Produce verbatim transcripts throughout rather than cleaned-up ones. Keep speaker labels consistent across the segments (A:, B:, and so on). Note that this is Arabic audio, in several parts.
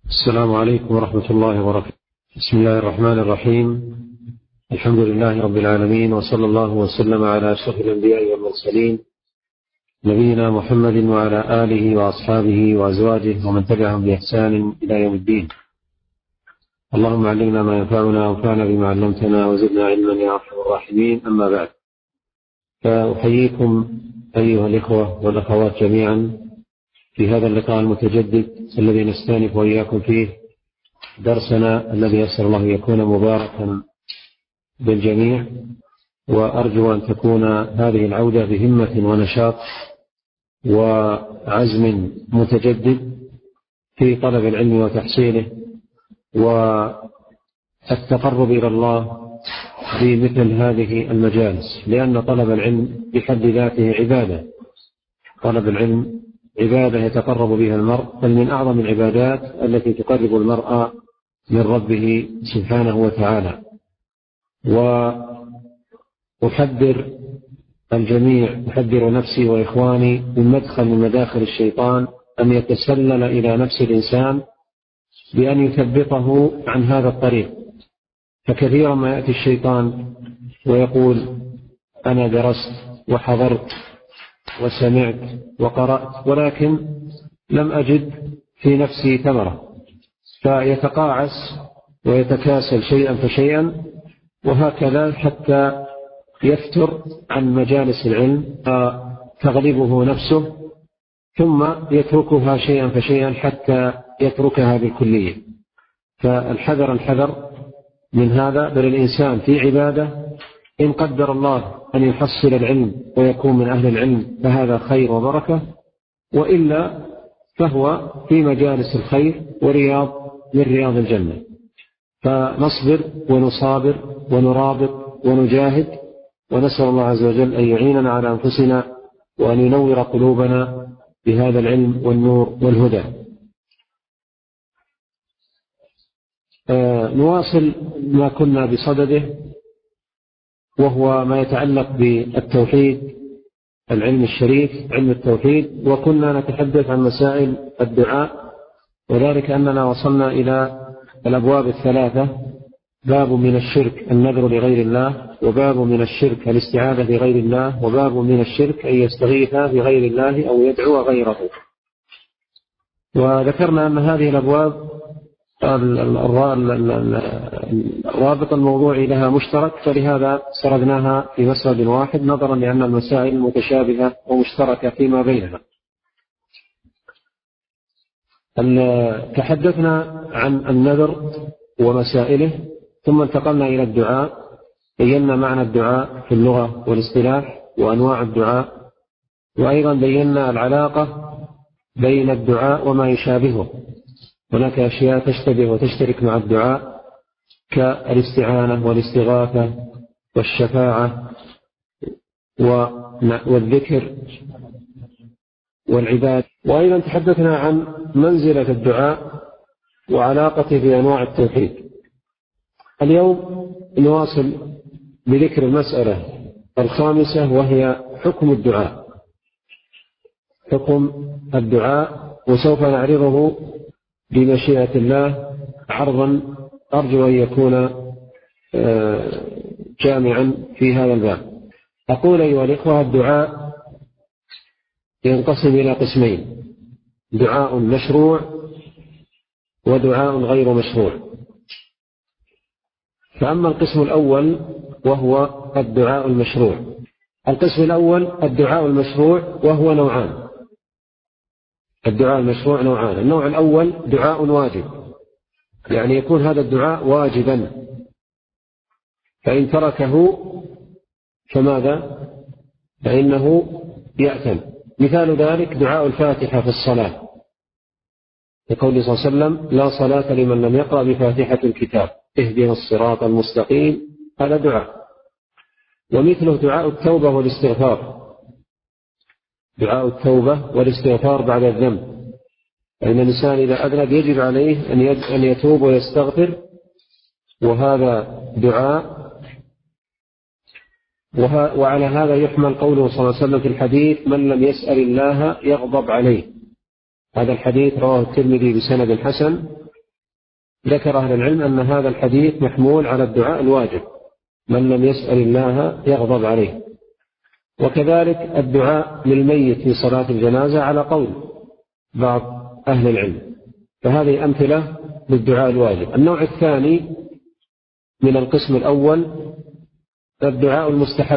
A: السلام عليكم ورحمة الله وبركاته. بسم الله الرحمن الرحيم. الحمد لله رب العالمين، وصلى الله وسلم على أشرف الأنبياء والمرسلين نبينا محمد وعلى آله وأصحابه وأزواجه ومن تبعهم بإحسان إلى يوم الدين. اللهم علمنا ما ينفعنا وانفعنا بما علمتنا وزدنا علما يا أرحم الراحمين. أما بعد، فأحييكم أيها الإخوة والأخوات جميعا في هذا اللقاء المتجدد الذي نستأنف وإياكم فيه درسنا الذي يسر الله يكون مباركا بالجميع، وأرجو أن تكون هذه العودة بهمة ونشاط وعزم متجدد في طلب العلم وتحصيله والتقرب إلى الله في مثل هذه المجالس، لأن طلب العلم بحد ذاته عبادة. طلب العلم عبادة يتقرب بها المرء، بل من أعظم العبادات التي تقرب المرء من ربه سبحانه وتعالى. وأحذر الجميع، أحذر نفسي وإخواني من مدخل من مداخل الشيطان أن يتسلل إلى نفس الإنسان بأن يثبطه عن هذا الطريق. فكثيرا ما يأتي الشيطان ويقول أنا درست وحضرت وسمعت وقرأت ولكن لم أجد في نفسي ثمرة، فيتقاعس ويتكاسل شيئا فشيئا، وهكذا حتى يفتر عن مجالس العلم فتغلبه نفسه، ثم يتركها شيئا فشيئا حتى يتركها بالكلية. فالحذر الحذر من هذا، بل الإنسان في عبادة إن قدر الله أن يحصل العلم ويكون من أهل العلم فهذا خير وبركة، وإلا فهو في مجالس الخير ورياض من رياض الجنة. فنصبر ونصابر ونرابط ونجاهد، ونسأل الله عز وجل أن يعيننا على أنفسنا وأن ينور قلوبنا بهذا العلم والنور والهدى. آه نواصل ما كنا بصدده، وهو ما يتعلق بالتوحيد، العلم الشريف، علم التوحيد. وكنا نتحدث عن مسائل الدعاء، وذلك أننا وصلنا إلى الأبواب الثلاثة: باب من الشرك النذر لغير الله، وباب من الشرك الاستعاذة لغير الله، وباب من الشرك أن يستغيث بغير الله أو يدعو غيره. وذكرنا أن هذه الأبواب الرابط الموضوعي لها مشترك، فلهذا سردناها في مسرد واحد نظرا لأن المسائل متشابهة ومشتركة فيما بينها. تحدثنا عن النذر ومسائله، ثم انتقلنا إلى الدعاء، بينا معنى الدعاء في اللغة والاصطلاح وأنواع الدعاء، وأيضا بينا العلاقة بين الدعاء وما يشابهه. هناك أشياء تشتبه وتشترك مع الدعاء كالاستعانة والاستغاثة والشفاعة والذكر والعباد. وأيضا تحدثنا عن منزلة الدعاء وعلاقته بأنواع التوحيد. اليوم نواصل بذكر المسألة الخامسة، وهي حكم الدعاء. حكم الدعاء، وسوف نعرضه بمشيئة الله عرضا أرجو أن يكون جامعا في هذا الباب. أقول أيها الإخوة، الدعاء ينقسم إلى قسمين: دعاء مشروع ودعاء غير مشروع. فأما القسم الأول وهو الدعاء المشروع، القسم الأول الدعاء المشروع، وهو نوعان. الدعاء المشروع نوعان: النوع الأول دعاء واجب، يعني يكون هذا الدعاء واجبا، فإن تركه فماذا؟ فإنه يأثم. مثال ذلك دعاء الفاتحة في الصلاة، يقول صلى الله عليه وسلم: لا صلاة لمن لم يقرأ بفاتحة الكتاب، اهدنا الصراط المستقيم. هذا دعاء. ومثله دعاء التوبة والاستغفار، دعاء التوبة والاستغفار بعد الذنب، فإن الإنسان إذا أذنب يجب عليه أن يتوب ويستغفر، وهذا دعاء. وعلى هذا يحمل قوله صلى الله عليه وسلم في الحديث: من لم يسأل الله يغضب عليه. هذا الحديث رواه الترمذي بسند حسن، ذكر أهل العلم أن هذا الحديث محمول على الدعاء الواجب، من لم يسأل الله يغضب عليه. وكذلك الدعاء للميت في صلاة الجنازة على قول بعض أهل العلم. فهذه أمثلة للدعاء الواجب. النوع الثاني من القسم الأول الدعاء المستحب،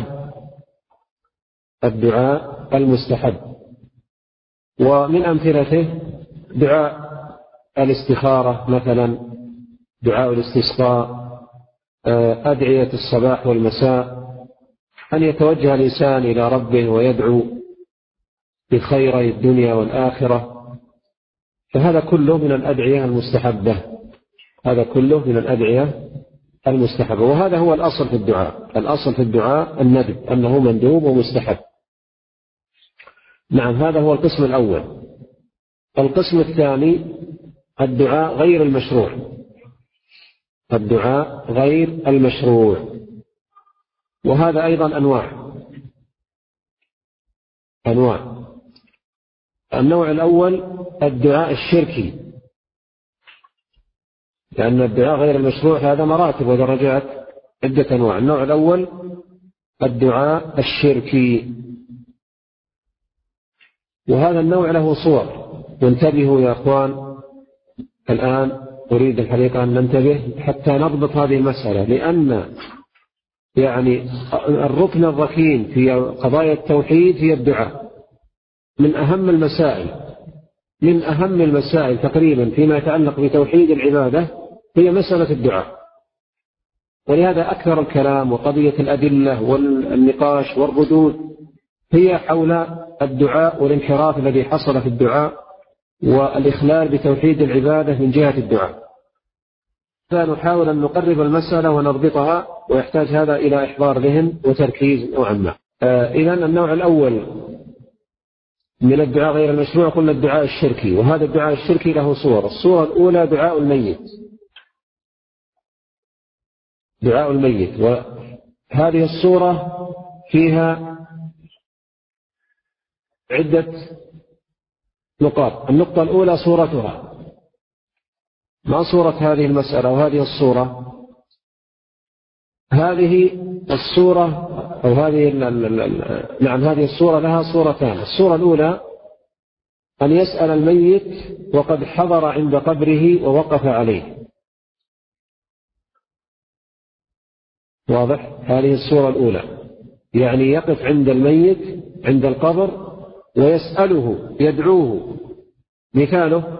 A: الدعاء المستحب، ومن أمثلته دعاء الاستخارة مثلا، دعاء الاستسقاء، أدعية الصباح والمساء، أن يتوجه الإنسان إلى ربه ويدعو بخيري الدنيا والآخرة، فهذا كله من الأدعية المستحبة، هذا كله من الأدعية المستحبة. وهذا هو الأصل في الدعاء، الأصل في الدعاء الندب، أنه مندوب ومستحب. نعم، هذا هو القسم الأول. القسم الثاني الدعاء غير المشروع، الدعاء غير المشروع، وهذا أيضا أنواع أنواع النوع الأول الدعاء الشركي، لأن الدعاء غير المشروع هذا مراتب ودرجات عدة أنواع. النوع الأول الدعاء الشركي، وهذا النوع له صور. وانتبهوا يا أخوان، الآن أريد الحقيقة أن ننتبه حتى نضبط هذه المسألة، لأن يعني الركن الركين في قضايا التوحيد هي الدعاء، من أهم المسائل من أهم المسائل تقريبا فيما يتعلق بتوحيد العبادة هي مسألة الدعاء. ولهذا أكثر الكلام وقضية الأدلة والنقاش والردود هي حول الدعاء والانحراف الذي حصل في الدعاء والإخلال بتوحيد العبادة من جهة الدعاء. فنحاول أن نقرب المسألة ونضبطها، ويحتاج هذا إلى إحضار ذهن وتركيز نوعا ما. إذن النوع الأول من الدعاء غير المشروع قلنا الدعاء الشركي، وهذا الدعاء الشركي له صور. الصورة الأولى دعاء الميت، دعاء الميت، وهذه الصورة فيها عدة نقاط. النقطة الأولى صورتها. ما صورة هذه المسألة وهذه الصورة؟ هذه الصورة أو هذه نعم هذه الصورة لها صورتان. الصورة الأولى أن يسأل الميت وقد حضر عند قبره ووقف عليه، واضح؟ هذه الصورة الأولى، يعني يقف عند الميت عند القبر ويسأله يدعوه. مثاله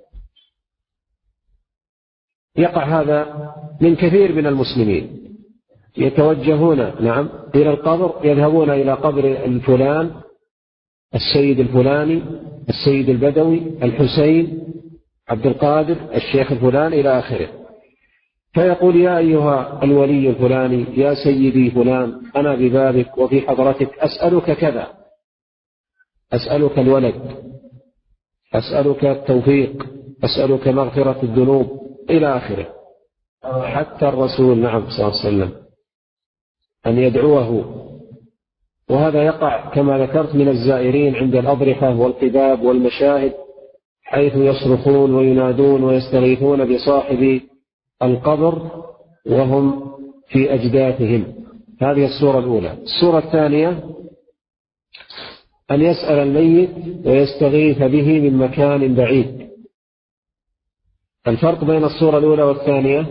A: يقع هذا من كثير من المسلمين، يتوجهون نعم إلى القبر، يذهبون إلى قبر الفلان، السيد الفلاني، السيد البدوي، الحسين، عبد القادر، الشيخ الفلان إلى آخره، فيقول يا أيها الولي الفلاني، يا سيدي فلان، أنا ببابك وفي حضرتك أسألك كذا، أسألك الولد، أسألك التوفيق، أسألك مغفرة الذنوب إلى آخره. حتى الرسول نعم صلى الله عليه وسلم أن يدعوه. وهذا يقع كما ذكرت من الزائرين عند الأضرحة والقباب والمشاهد، حيث يصرخون وينادون ويستغيثون بصاحب القبر وهم في أجداثهم. هذه الصورة الأولى. الصورة الثانية أن يسأل الميت ويستغيث به من مكان بعيد. الفرق بين الصورة الأولى والثانية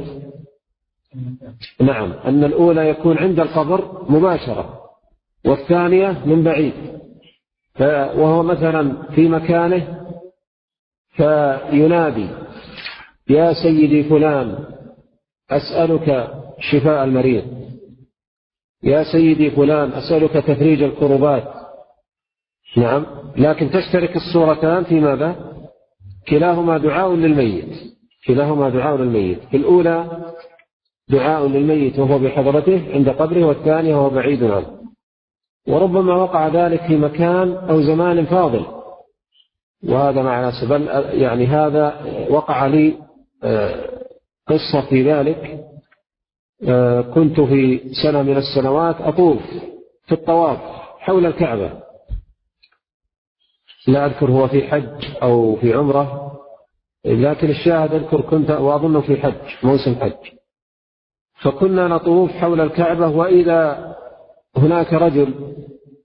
A: نعم أن الأولى يكون عند القبر مباشرة، والثانية من بعيد، وهو مثلا في مكانه فينادي يا سيدي فلان أسألك شفاء المريض، يا سيدي فلان أسألك تفريج الكربات. نعم، لكن تشترك الصورتان في ماذا؟ كلاهما دعاء للميت، كلاهما دعاء للميت. في الأولى دعاء للميت وهو بحضرته عند قبره، والثانية وهو بعيد عنه. وربما وقع ذلك في مكان أو زمان فاضل، وهذا مع ناس، بل يعني هذا وقع لي قصة في ذلك. كنت في سنة من السنوات أطوف في الطواف حول الكعبة، لا أذكر هو في حج أو في عمرة، لكن الشاهد أذكر كنت وأظن في حج، موسم حج، فكنا نطوف حول الكعبة، وإذا هناك رجل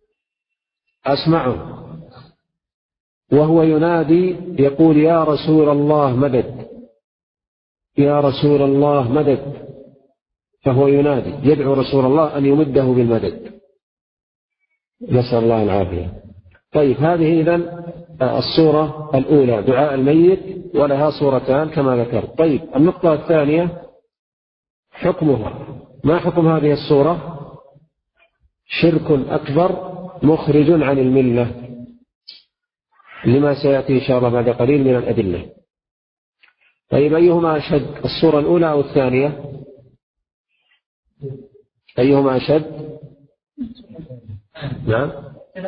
A: أسمعه وهو ينادي يقول يا رسول الله مدد، يا رسول الله مدد، فهو ينادي يدعو رسول الله أن يمده بالمدد، نسأل الله العافية. طيب، هذه إذن الصورة الأولى دعاء الميت، ولها صورتان كما ذكرت. طيب، النقطة الثانية حكمها. ما حكم هذه الصورة؟ شرك أكبر مخرج عن الملة، لما سيأتي إن شاء الله بعد قليل من الأدلة. طيب، أيهما أشد، الصورة الأولى أو الثانية؟ أيهما أشد؟ نعم،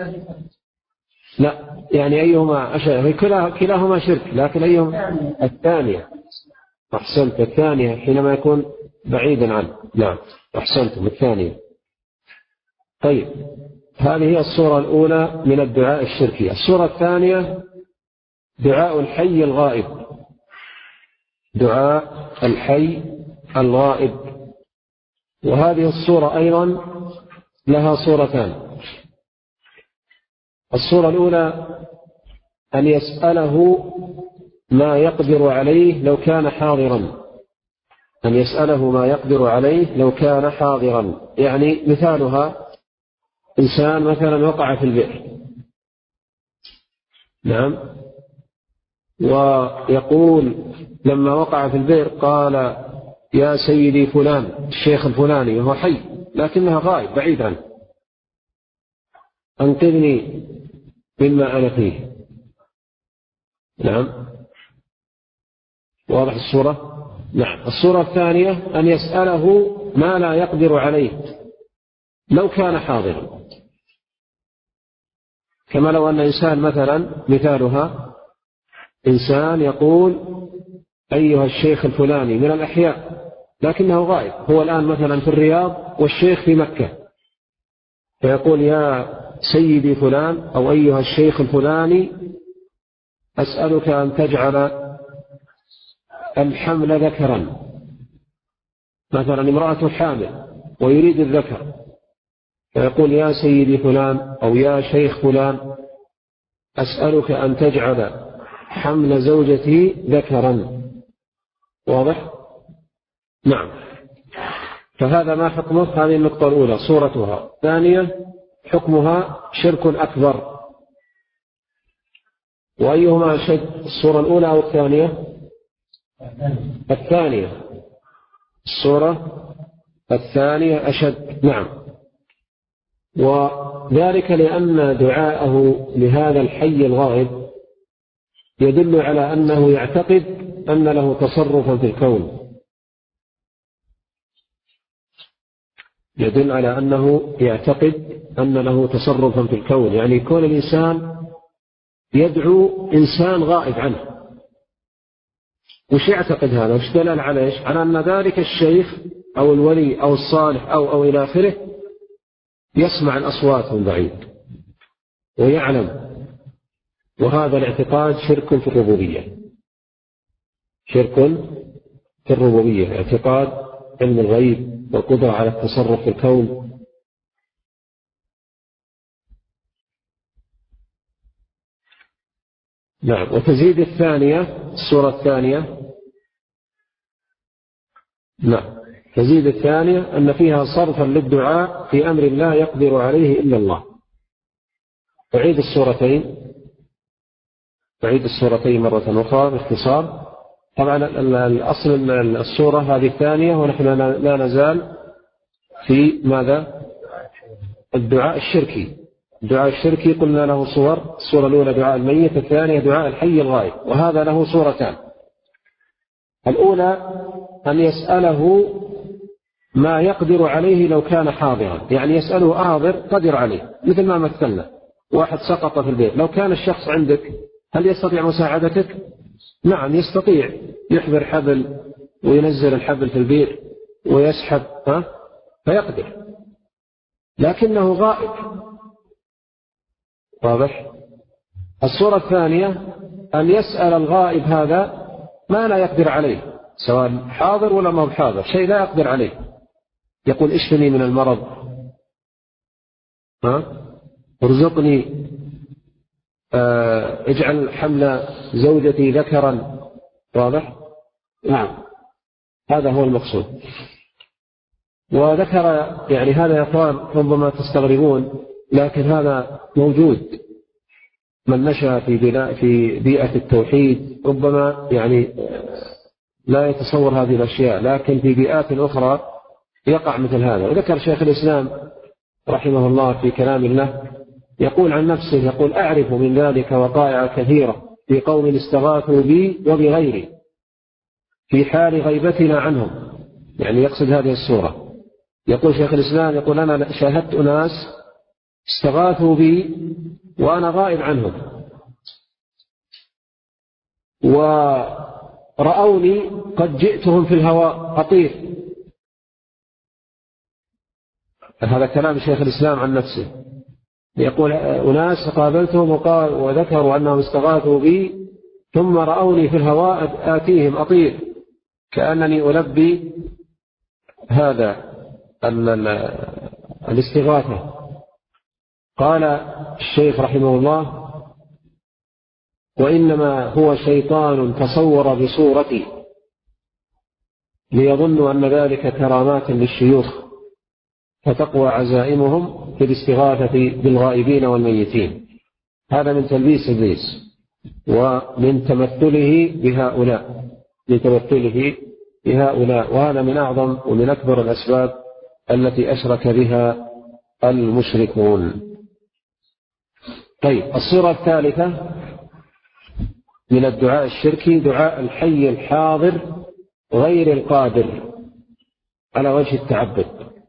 A: لا، يعني أيهما أشد؟ كلاهما شرك، لكن أيهما؟ الثانية. أحسنت، الثانية حينما يكون بعيدا عنه. نعم، أحسنتم، الثانية. طيب، هذه هي الصورة الأولى من الدعاء الشركي. الصورة الثانية دعاء الحي الغائب، دعاء الحي الغائب، وهذه الصورة أيضا لها صورتان. الصورة الأولى أن يسأله ما يقدر عليه لو كان حاضرا، أن يسأله ما يقدر عليه لو كان حاضرا. يعني مثالها إنسان مثلا وقع في البئر، نعم، ويقول لما وقع في البئر قال يا سيدي فلان الشيخ الفلاني، وهو حي لكنها غائب بعيد عنه، أنقذني مما أنا فيه. نعم، واضح الصورة؟ نعم. الصورة الثانية أن يسأله ما لا يقدر عليه لو كان حاضرا، كما لو أن إنسان مثلا مثالها إنسان يقول أيها الشيخ الفلاني من الأحياء لكنه غائب، هو الآن مثلا في الرياض والشيخ في مكة، فيقول يا سيدي فلان أو أيها الشيخ الفلاني أسألك أن تجعل الحمل ذكرا، مثلا امرأة حامل ويريد الذكر، فيقول يا سيدي فلان أو يا شيخ فلان أسألك أن تجعل حمل زوجتي ذكرا. واضح؟ نعم. فهذا ما حكمه، هذه النقطة الأولى صورتها. ثانية حكمها شرك أكبر. وأيهما أشد، الصورة الأولى أو الثانية؟ الثانية، الصورة الثانية أشد. نعم، وذلك لأن دعاءه لهذا الحي الغائب يدل على أنه يعتقد أن له تصرفا في الكون، يدل على أنه يعتقد أن له تصرفا في الكون، يعني يكون الإنسان يدعو إنسان غائب عنه. وش يعتقد هذا؟ وش دلال على إيش؟ على أن ذلك الشيخ أو الولي أو الصالح أو أو إلى آخره يسمع الأصوات من بعيد ويعلم. وهذا الاعتقاد شرك في الربوبية، شرك في الربوبية، اعتقاد علم الغيب والقدرة على التصرف في الكون. نعم. وتزيد الثانية، الصورة الثانية، نعم، تزيد الثانية أن فيها صرفا للدعاء في أمر لا يقدر عليه إلا الله. أعيد الصورتين، أعيد الصورتين مرة أخرى باختصار. طبعا الأصل الصورة هذه الثانية، ونحن لا نزال في ماذا؟ الدعاء الشركي. الدعاء الشركي قلنا له صور، الصورة الأولى دعاء الميت، الثانية دعاء الحي الغائب، وهذا له صورتان. الأولى أن يسأله ما يقدر عليه لو كان حاضرا، يعني يسأله حاضر قدر عليه، مثل ما مثلنا واحد سقط في البيت، لو كان الشخص عندك هل يستطيع مساعدتك؟ نعم يستطيع، يحضر حبل وينزل الحبل في البير ويسحب، ها؟ فيقدر، لكنه غائب. واضح؟ الصورة الثانية أن يسأل الغائب هذا ما لا يقدر عليه، سواء حاضر ولا ما هو حاضر، شيء لا يقدر عليه، يقول اشفني من المرض، ها ارزقني، آه، اجعل حمل زوجتي ذكرا، واضح؟ نعم، هذا هو المقصود. وذكر يعني هذا يا اخوان ربما تستغربون، لكن هذا موجود. من نشأ في في بيئة التوحيد ربما يعني لا يتصور هذه الأشياء، لكن في بيئات أخرى يقع مثل هذا. وذكر شيخ الإسلام رحمه الله في كلام له، يقول عن نفسه، يقول أعرف من ذلك وقائع كثيرة في قوم استغاثوا بي وبغيري في حال غيبتنا عنهم، يعني يقصد هذه السورة. يقول شيخ الإسلام، يقول أنا شاهدت ناس استغاثوا بي وأنا غائب عنهم، ورأوني قد جئتهم في الهواء أطير. هذا كلام شيخ الإسلام عن نفسه. يقول أناس قابلتهم وذكروا أنهم استغاثوا بي ثم رأوني في الهواء آتيهم أطير كأنني ألبي هذا الاستغاثة. قال الشيخ رحمه الله: وإنما هو شيطان تصور بصورتي ليظنوا أن ذلك كرامات للشيوخ فتقوى عزائمهم في الاستغاثة بالغائبين والميتين. هذا من تلبيس إبليس ومن تمثله بهؤلاء من تمثله بهؤلاء وهذا من أعظم ومن أكبر الأسباب التي أشرك بها المشركون. طيب، الصورة الثالثة من الدعاء الشركي دعاء الحي الحاضر غير القادر على وجه التعبد.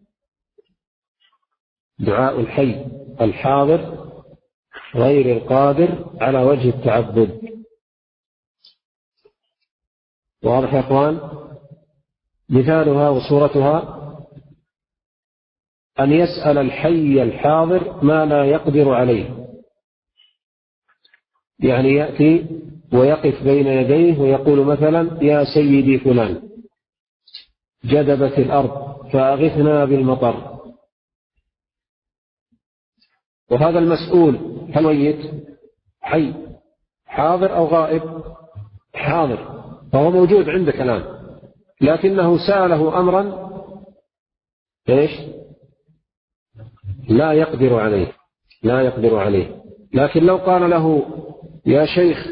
A: دعاء الحي الحاضر غير القادر على وجه التعبد. واضح يا اخوان؟ مثالها وصورتها أن يسأل الحي الحاضر ما لا يقدر عليه، يعني يأتي ويقف بين يديه ويقول مثلا: يا سيدي فلان جدبت الأرض فأغثنا بالمطر. وهذا المسؤول هل ميت؟ حي، حاضر أو غائب؟ حاضر، فهو موجود عندك الآن، لكنه سأله أمرا إيش؟ لا يقدر عليه لا يقدر عليه. لكن لو قال له: يا شيخ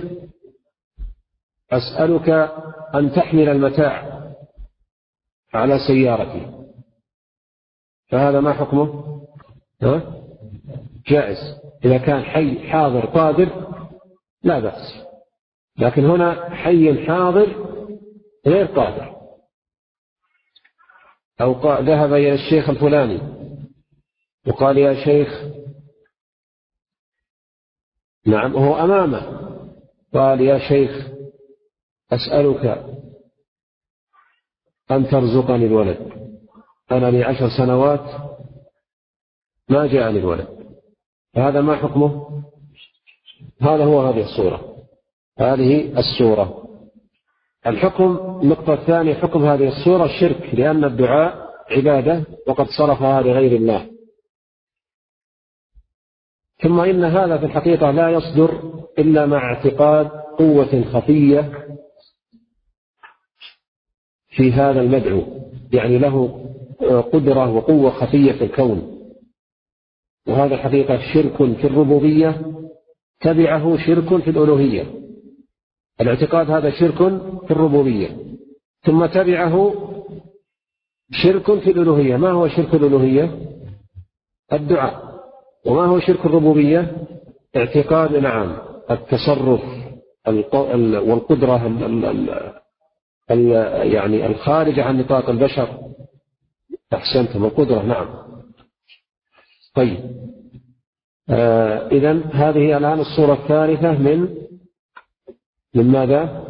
A: أسألك أن تحمل المتاع على سيارتي، فهذا ما حكمه؟ ها؟ جائز إذا كان حي حاضر قادر لا بأس. لكن هنا حي حاضر غير قادر، أو ذهب إلى الشيخ الفلاني وقال: يا شيخ، نعم هو أمامه، قال: يا شيخ أسألك أن ترزقني الولد، أنا لي عشر سنوات ما جاءني الولد، هذا ما حكمه؟ هذا هو هذه الصورة هذه الصورة الحكم. النقطة الثانية: حكم هذه الصورة الشرك، لأن الدعاء عبادة وقد صرفها لغير الله. ثم إن هذا في الحقيقة لا يصدر إلا مع اعتقاد قوة خفية في هذا المدعو، يعني له قدرة وقوة خفية في الكون، وهذا حقيقة شرك في الربوبية تبعه شرك في الألوهية. الاعتقاد هذا شرك في الربوبية ثم تبعه شرك في الألوهية. ما هو شرك الألوهية؟ الدعاء. وما هو شرك الربوبية؟ اعتقاد نعم التصرف والقدرة يعني الخارج عن نطاق البشر. أحسنتم، القدرة نعم. طيب، آه إذن هذه الآن الصورة الثالثة من من ماذا؟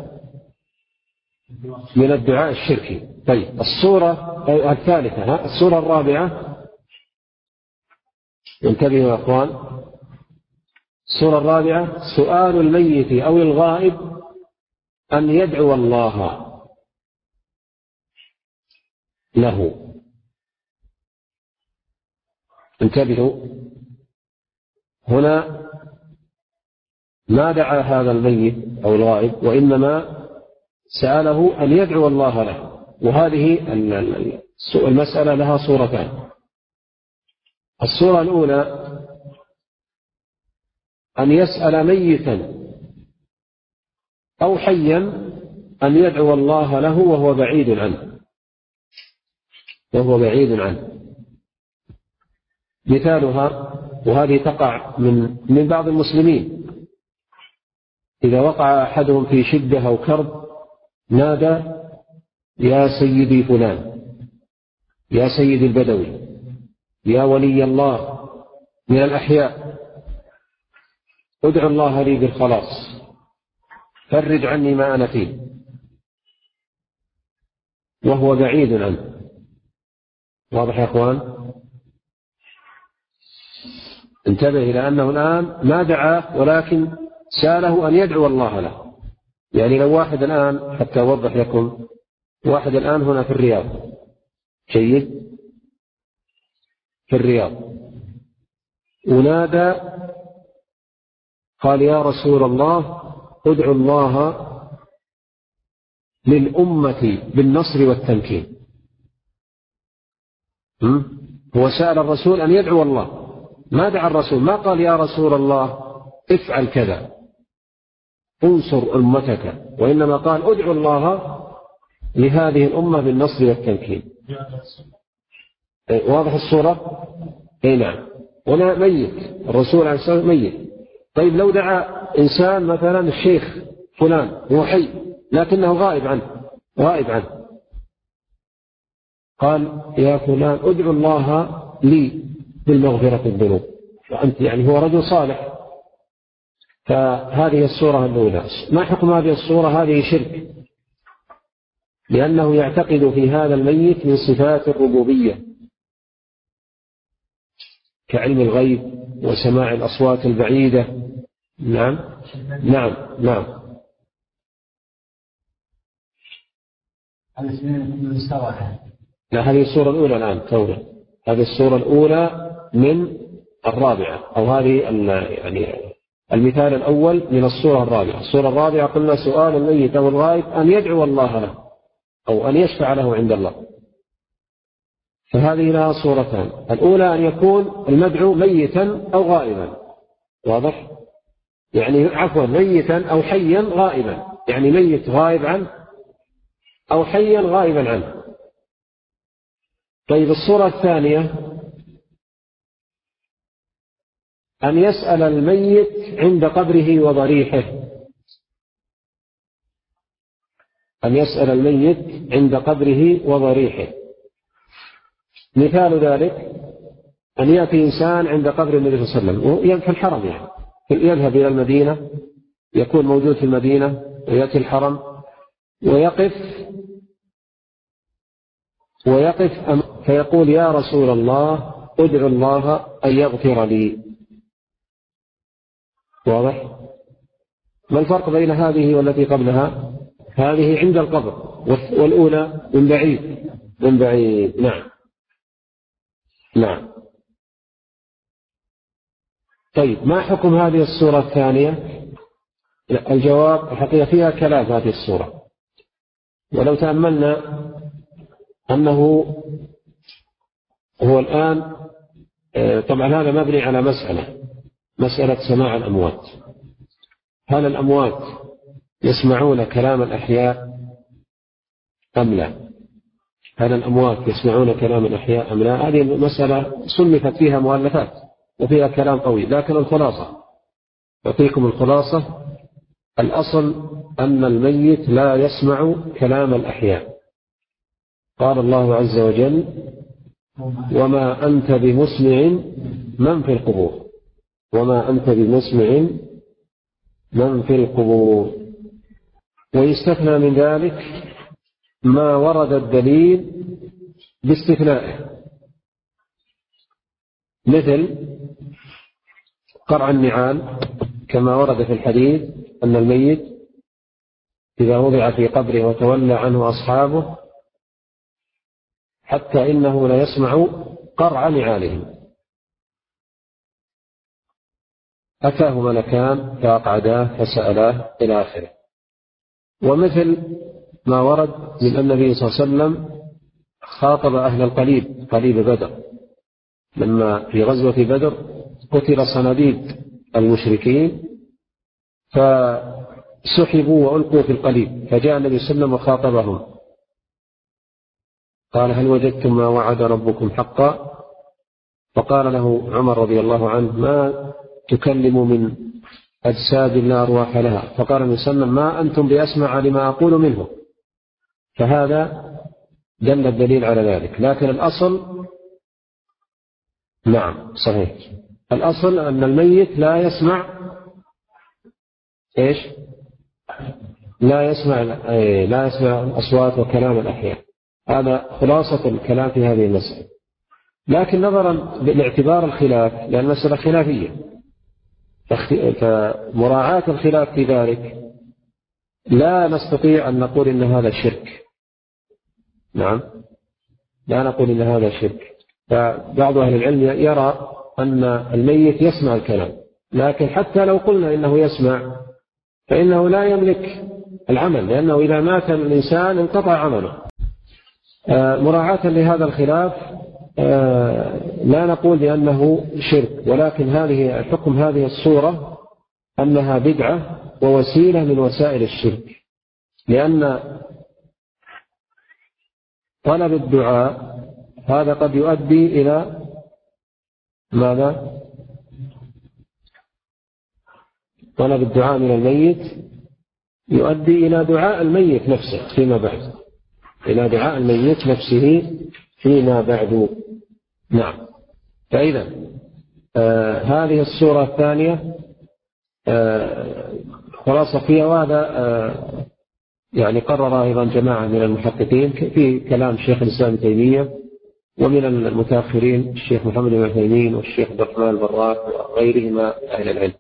A: من الدعاء الشركي. طيب، الصورة الثالثة، الصورة الرابعة، انتبهوا يا أخوان، الصورة الرابعة سؤال الميت أو الغائب أن يدعو الله له. انتبهوا، هنا ما دعا هذا الميت أو الغائب، وإنما سأله أن يدعو الله له. وهذه المسألة لها صورتان. الصورة الأولى أن يسأل ميتا أو حيا أن يدعو الله له وهو بعيد عنه وهو بعيد عنه مثالها، وهذه تقع من من بعض المسلمين، إذا وقع أحدهم في شدة أو كرب نادى: يا سيدي فلان، يا سيدي البدوي، يا ولي الله من الأحياء، ادعو الله لي بالخلاص، فرج عني ما أنا فيه، وهو بعيد عنه. واضح يا أخوان؟ انتبه إلى أنه الآن ما دعاه، ولكن سأله أن يدعو الله له. يعني لو واحد الآن، حتى أوضح لكم، واحد الآن هنا في الرياض، جيد، في الرياض، ونادى قال: يا رسول الله ادعو الله للأمة بالنصر والتمكين. هو سأل الرسول أن يدعو الله، ما دعا الرسول، ما قال: يا رسول الله افعل كذا، انصر أمتك، وإنما قال: ادعو الله لهذه الأمة بالنصر والتمكين. واضح الصورة؟ اي نعم. هنا ميت، الرسول عليه الصلاة والسلام ميت. طيب لو دعا إنسان مثلا الشيخ فلان هو حي لكنه غائب عنه غائب عنه قال: يا فلان ادعو الله لي بالمغفرة الذنوب، وأنت يعني هو رجل صالح. فهذه الصورة الأولى. ما حكم هذه الصورة؟ هذه شرك، لأنه يعتقد في هذا الميت من صفات الربوبية كعلم الغيب وسماع الأصوات البعيدة. نعم نعم نعم. لا، هذه الصورة الأولى الآن تونا، هذه الصورة الأولى من الرابعة، أو هذه يعني المثال الأول من الصورة الرابعة. الصورة الرابعة قلنا سؤال الميت أو الغائب أن يدعو الله له أو أن يشفع له عند الله. فهذه لها صورتان: الأولى أن يكون المدعو ميتا أو غائبا، واضح؟ يعني عفوا ميتا أو حيا غائبا، يعني ميت غائب عنه أو حيا غائبا عنه. طيب الصورة الثانية أن يسأل الميت عند قبره وضريحه، أن يسأل الميت عند قبره وضريحه. مثال ذلك أن يأتي إنسان عند قبر النبي صلى الله عليه وسلم في الحرم، يعني يذهب إلى المدينة، يكون موجود في المدينة ويأتي الحرم ويقف ويقف فيقول: يا رسول الله ادعو الله أن يغفر لي. واضح؟ ما الفرق بين هذه والتي قبلها؟ هذه عند القبر، والأولى من بعيد من بعيد. نعم نعم. طيب ما حكم هذه الصورة الثانية؟ الجواب الحقيقة فيها كلام هذه الصورة، ولو تأملنا أنه هو الآن طبعا هذا مبني على مسألة مسألة سماع الأموات. هل الأموات يسمعون كلام الأحياء أم لا؟ هل الأموات يسمعون كلام الأحياء أم لا؟ هذه المسألة صنفت فيها مؤلفات وفيها كلام طويل، لكن الخلاصة أعطيكم الخلاصة: الأصل أن الميت لا يسمع كلام الأحياء. قال الله عز وجل: وما أنت بمسمع من في القبور وما أنت بمسمع من في القبور. ويستثنى من ذلك ما ورد الدليل باستثنائه، مثل قرع النعال، كما ورد في الحديث أن الميت إذا وضع في قبره وتولى عنه أصحابه حتى إنه لا يسمع قرع نعالهم. أتاه ملكان فأقعداه فسألاه إلى آخره. ومثل ما ورد من النبي صلى الله عليه وسلم خاطب أهل القليب، قليب بدر، لما في غزوة بدر قتل صناديد المشركين فسحبوا وألقوا في القليب، فجاء النبي صلى الله عليه وسلم وخاطبهم قال: هل وجدتم ما وعد ربكم حقا؟ فقال له عمر رضي الله عنه: ما تكلم من أجساد لا أرواح لها. فقال النبي صلى الله عليه وسلم: ما أنتم بأسمع لما أقول منه. فهذا دل الدليل على ذلك. لكن الأصل نعم صحيح، الأصل أن الميت لا يسمع إيش؟ لا يسمع لا يسمع الأصوات وكلام الأحياء. هذا خلاصة الكلام في هذه المسألة. لكن نظرا لاعتبار الخلاف، لأن المسألة خلافية، فمراعاة الخلاف في ذلك لا نستطيع أن نقول إن هذا شرك. نعم، لا نقول إن هذا شرك. فبعض أهل العلم يرى أن الميت يسمع الكلام، لكن حتى لو قلنا إنه يسمع فإنه لا يملك العمل، لأنه إذا مات الإنسان انقطع عمله. مراعاة لهذا الخلاف لا نقول بأنه شرك، ولكن هذه حكم هذه الصورة أنها بدعة ووسيلة من وسائل الشرك، لأن طلب الدعاء هذا قد يؤدي إلى ماذا؟ طلب الدعاء من الميت يؤدي إلى دعاء الميت نفسه فيما بعد، إلى دعاء الميت نفسه فيما بعد. نعم. فإذا آه هذه الصورة الثانية آه خلاصة فيها، وهذا آه يعني قرر أيضا جماعة من المحققين في كلام الشيخ الإسلام ابن تيمية، ومن المتأخرين الشيخ محمد بن عثيمين والشيخ عبد الرحمن البراك وغيرهما أهل العلم.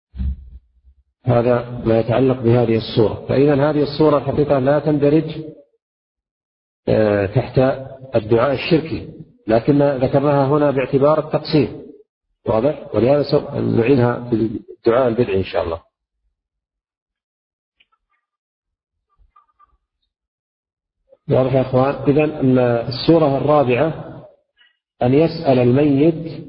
A: هذا ما يتعلق بهذه الصورة. فإذا هذه الصورة الحقيقة لا تندرج آه تحت الدعاء الشركي، لكن ذكرناها هنا باعتبار التقسيم، واضح؟ ولهذا نعيدها في الدعاء البدعي إن شاء الله. واضح يا أخوان؟ إذن السورة الرابعة أن يسأل الميت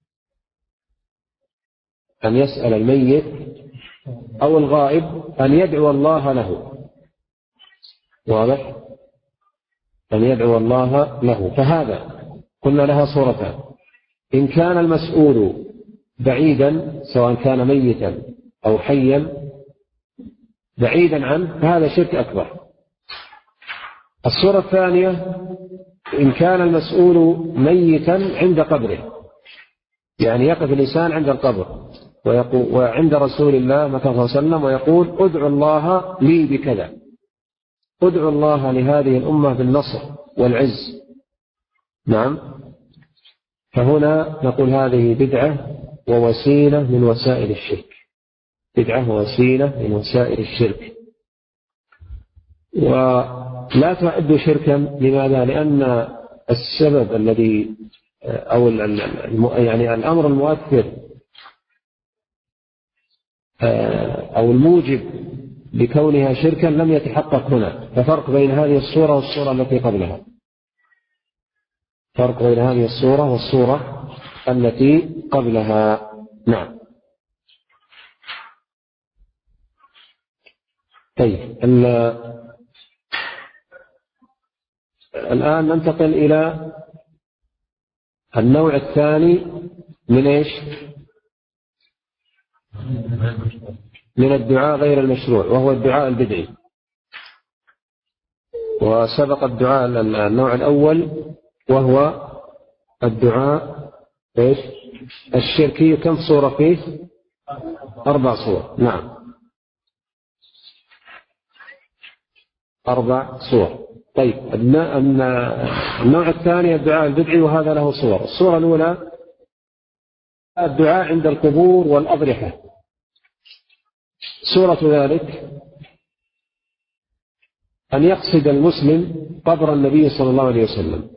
A: أن يسأل الميت أو الغائب أن يدعو الله له. واضح؟ أن يدعو الله له. فهذا قلنا لها صورتان: إن كان المسؤول بعيدا سواء كان ميتا أو حيا بعيدا عنه فهذا شرك أكبر. الصورة الثانية: إن كان المسؤول ميتا عند قبره، يعني يقف الإنسان عند القبر ويقول وعند رسول الله صلى الله عليه وسلم ويقول: ادعو الله لي بكذا، ادعو الله لهذه الأمة بالنصر والعز. نعم. فهنا نقول هذه بدعة ووسيلة من وسائل الشرك، بدعة ووسيلة من وسائل الشرك، ولا تعد شركا. لماذا؟ لأن السبب الذي أو يعني الأمر المؤثر أو الموجب لكونها شركا لم يتحقق هنا. ففرق بين هذه الصورة والصورة التي قبلها، فرق بين هذه الصورة والصورة التي قبلها. نعم. طيب، الآن ننتقل إلى النوع الثاني من إيش؟ من الدعاء غير المشروع، وهو الدعاء البدعي. وسبق الدعاء النوع الأول وهو الدعاء إيش؟ الشركي. كم صورة فيه؟ أربع صور. نعم، أربع صور. طيب، النوع الثاني الدعاء البدعي، وهذا له صور. الصورة الأولى الدعاء عند القبور والأضرحة. صورة ذلك أن يقصد المسلم قبر النبي صلى الله عليه وسلم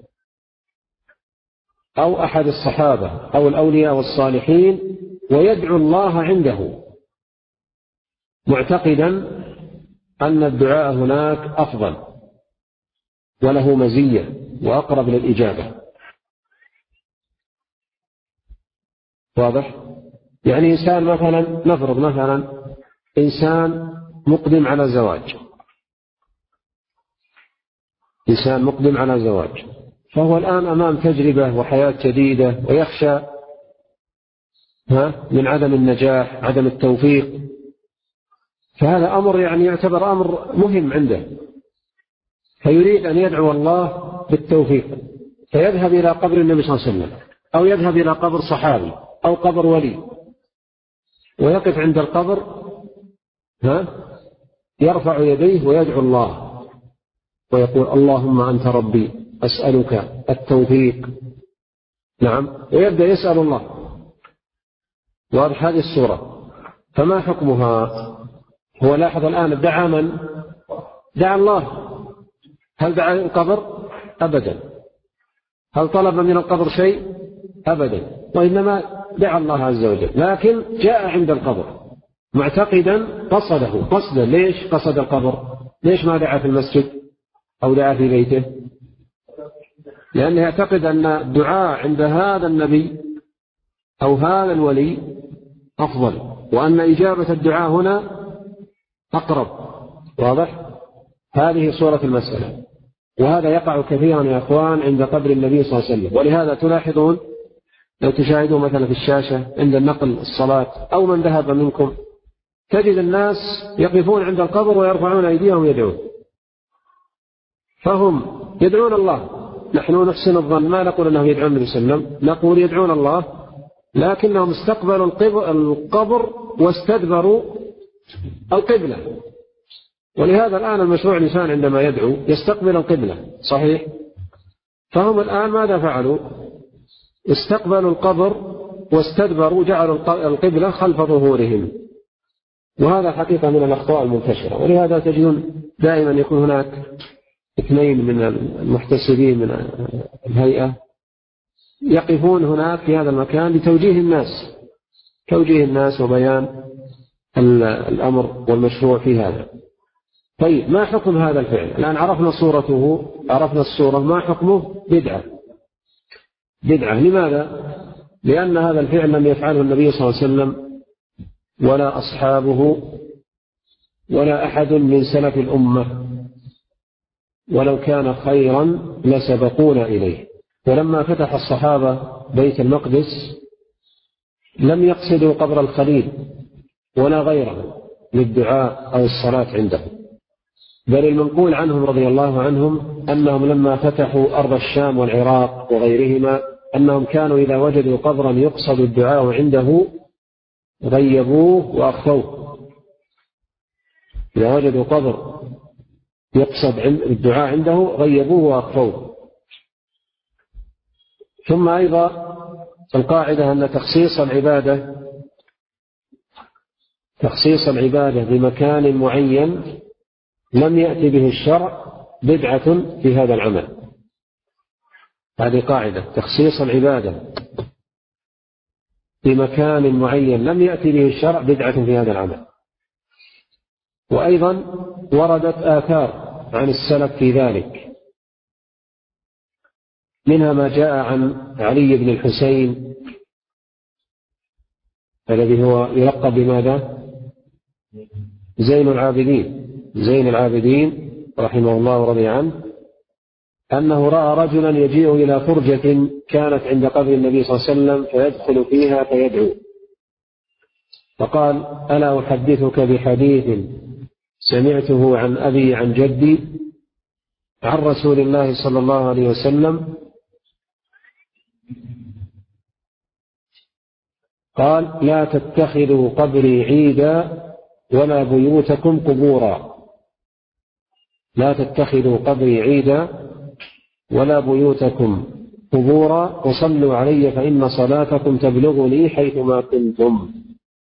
A: أو أحد الصحابة أو الأولياء والصالحين ويدعو الله عنده معتقدا أن الدعاء هناك أفضل وله مزية وأقرب للإجابة. واضح؟ يعني إنسان مثلا، نفرض مثلا إنسان مقدم على زواج، إنسان مقدم على زواج فهو الآن أمام تجربة وحياة جديدة ويخشى ها من عدم النجاح، عدم التوفيق، فهذا أمر يعني يعتبر أمر مهم عنده، فيريد أن يدعو الله بالتوفيق، فيذهب إلى قبر النبي صلى الله عليه وسلم أو يذهب إلى قبر صحابي أو قبر ولي ويقف عند القبر ها يرفع يديه ويدعو الله ويقول اللهم أنت ربي أسألك التوفيق. نعم، ويبدأ يسأل الله. واضح هذه الصورة. فما حكمها؟ هو لاحظ الآن دعا من؟ دعا الله. هل دعا القبر؟ أبدا. هل طلب من القبر شيء؟ أبدا، وإنما دعا الله عز وجل، لكن جاء عند القبر معتقدا قصده قصدا. ليش قصد القبر؟ ليش ما دعا في المسجد أو دعا في بيته؟ لأنه يعتقد أن الدعاء عند هذا النبي أو هذا الولي أفضل، وأن إجابة الدعاء هنا أقرب. واضح؟ هذه صورة المسألة، وهذا يقع كثيرا يا أخوان عند قبر النبي صلى الله عليه وسلم. ولهذا تلاحظون لو تشاهدوا مثلا في الشاشة عند النقل الصلاة أو من ذهب منكم تجد الناس يقفون عند القبر ويرفعون أيديهم يدعون، فهم يدعون الله. نحن نحسن الظن، ما نقول أنهم يدعون النبي صلى الله عليه وسلم، نقول يدعون الله، لكنهم استقبلوا القبر واستدبروا القبلة. ولهذا الآن المشروع الإنسان عندما يدعو يستقبل القبلة، صحيح؟ فهم الآن ماذا فعلوا؟ استقبلوا القبر واستدبروا، جعلوا القبلة خلف ظهورهم، وهذا حقيقة من الأخطاء المنتشرة. ولهذا تجدون دائما يكون هناك اثنين من المحتسبين من الهيئة يقفون هناك في هذا المكان لتوجيه الناس، توجيه الناس وبيان الأمر والمشروع في هذا. طيب، ما حكم هذا الفعل؟ الآن عرفنا صورته، عرفنا الصورة، ما حكمه؟ بدعة. بدعة. لماذا؟ لأن هذا الفعل لم يفعله النبي صلى الله عليه وسلم ولا أصحابه ولا أحد من سلف الأمة، ولو كان خيرا لسبقونا إليه. ولما فتح الصحابة بيت المقدس لم يقصدوا قبر الخليل ولا غيره للدعاء أو الصلاة عنده، بل المنقول عنهم رضي الله عنهم أنهم لما فتحوا أرض الشام والعراق وغيرهما أنهم كانوا إذا وجدوا قبرا يقصد الدعاء عنده غيبوه وأخفوه. إذا وجدوا قبر يقصد الدعاء عنده غيبوه وأخفوه. ثم أيضا القاعدة أن تخصيص العبادة تخصيص العبادة بمكان معين لم يأتي به الشرع بدعة في هذا العمل. هذه قاعدة، تخصيص العبادة بمكان معين لم يأتي به الشرع بدعة في هذا العمل. وأيضا وردت آثار عن السلف في ذلك، منها ما جاء عن علي بن الحسين الذي هو يلقب بماذا؟ زين العابدين، زين العابدين رحمه الله ورضي عنه، أنه رأى رجلا يجيء إلى فرجة كانت عند قبر النبي صلى الله عليه وسلم فيدخل فيها فيدعو، فقال ألا أحدثك بحديث سمعته عن أبي عن جدي عن رسول الله صلى الله عليه وسلم قال لا تتخذوا قبري عيدا ولا بيوتكم قبورا، لا تتخذوا قبري عيدا ولا بيوتكم قبورا وصلوا علي فإن صلاتكم تبلغني حيثما كنتم.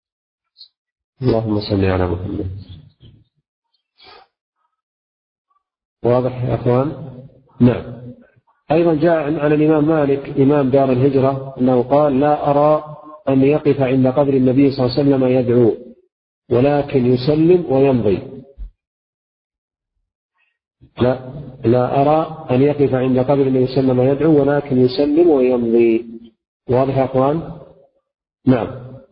A: اللهم صل على محمد. واضح يا أخوان؟ نعم. أيضا جاء عن الإمام مالك إمام دار الهجرة أنه قال لا أرى أن يقف عند قبر النبي صلى الله عليه وسلم يدعو ولكن يسلم ويمضي. لا لا أرى أن يقف عند قبر النبي صلى الله عليه وسلم يدعو ولكن يسلم ويمضي. واضح يا أخوان؟ نعم.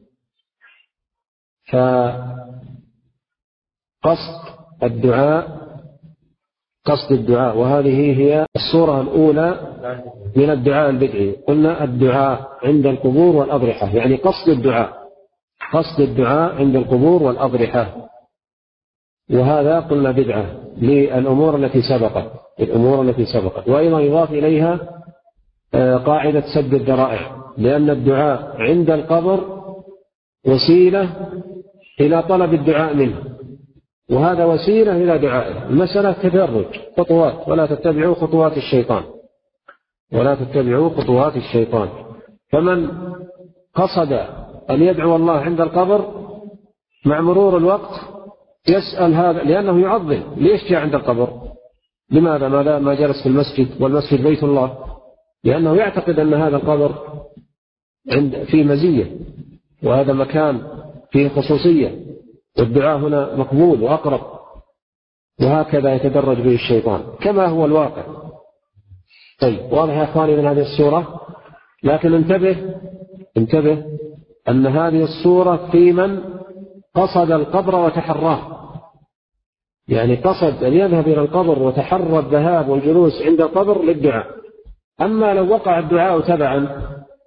A: فقصد الدعاء قصد الدعاء، وهذه هي الصورة الأولى من الدعاء البدعي. قلنا الدعاء عند القبور والأضرحة، يعني قصد الدعاء قصد الدعاء عند القبور والأضرحة، وهذا قلنا بدعة للأمور التي سبقت الأمور التي سبقت وأيضا يضاف إليها قاعدة سد الذرائع، لأن الدعاء عند القبر وسيلة إلى طلب الدعاء منه، وهذا وسيلة إلى دعائه. المسألة تدرج خطوات، ولا تتبعوا خطوات الشيطان ولا تتبعوا خطوات الشيطان. فمن قصد أن يدعو الله عند القبر مع مرور الوقت يسأل هذا، لأنه يعظم. ليش جاء عند القبر؟ لماذا ما جلس في المسجد والمسجد بيت الله؟ لأنه يعتقد أن هذا القبر عند فيه مزية، وهذا مكان فيه خصوصية، والدعاء هنا مقبول وأقرب، وهكذا يتدرج به الشيطان كما هو الواقع. طيب، واضح يا أخواني من هذه الصورة؟ لكن انتبه انتبه أن هذه الصورة في من قصد القبر وتحراه، يعني قصد أن يذهب إلى القبر وتحرى الذهاب والجلوس عند القبر للدعاء. أما لو وقع الدعاء تبعا،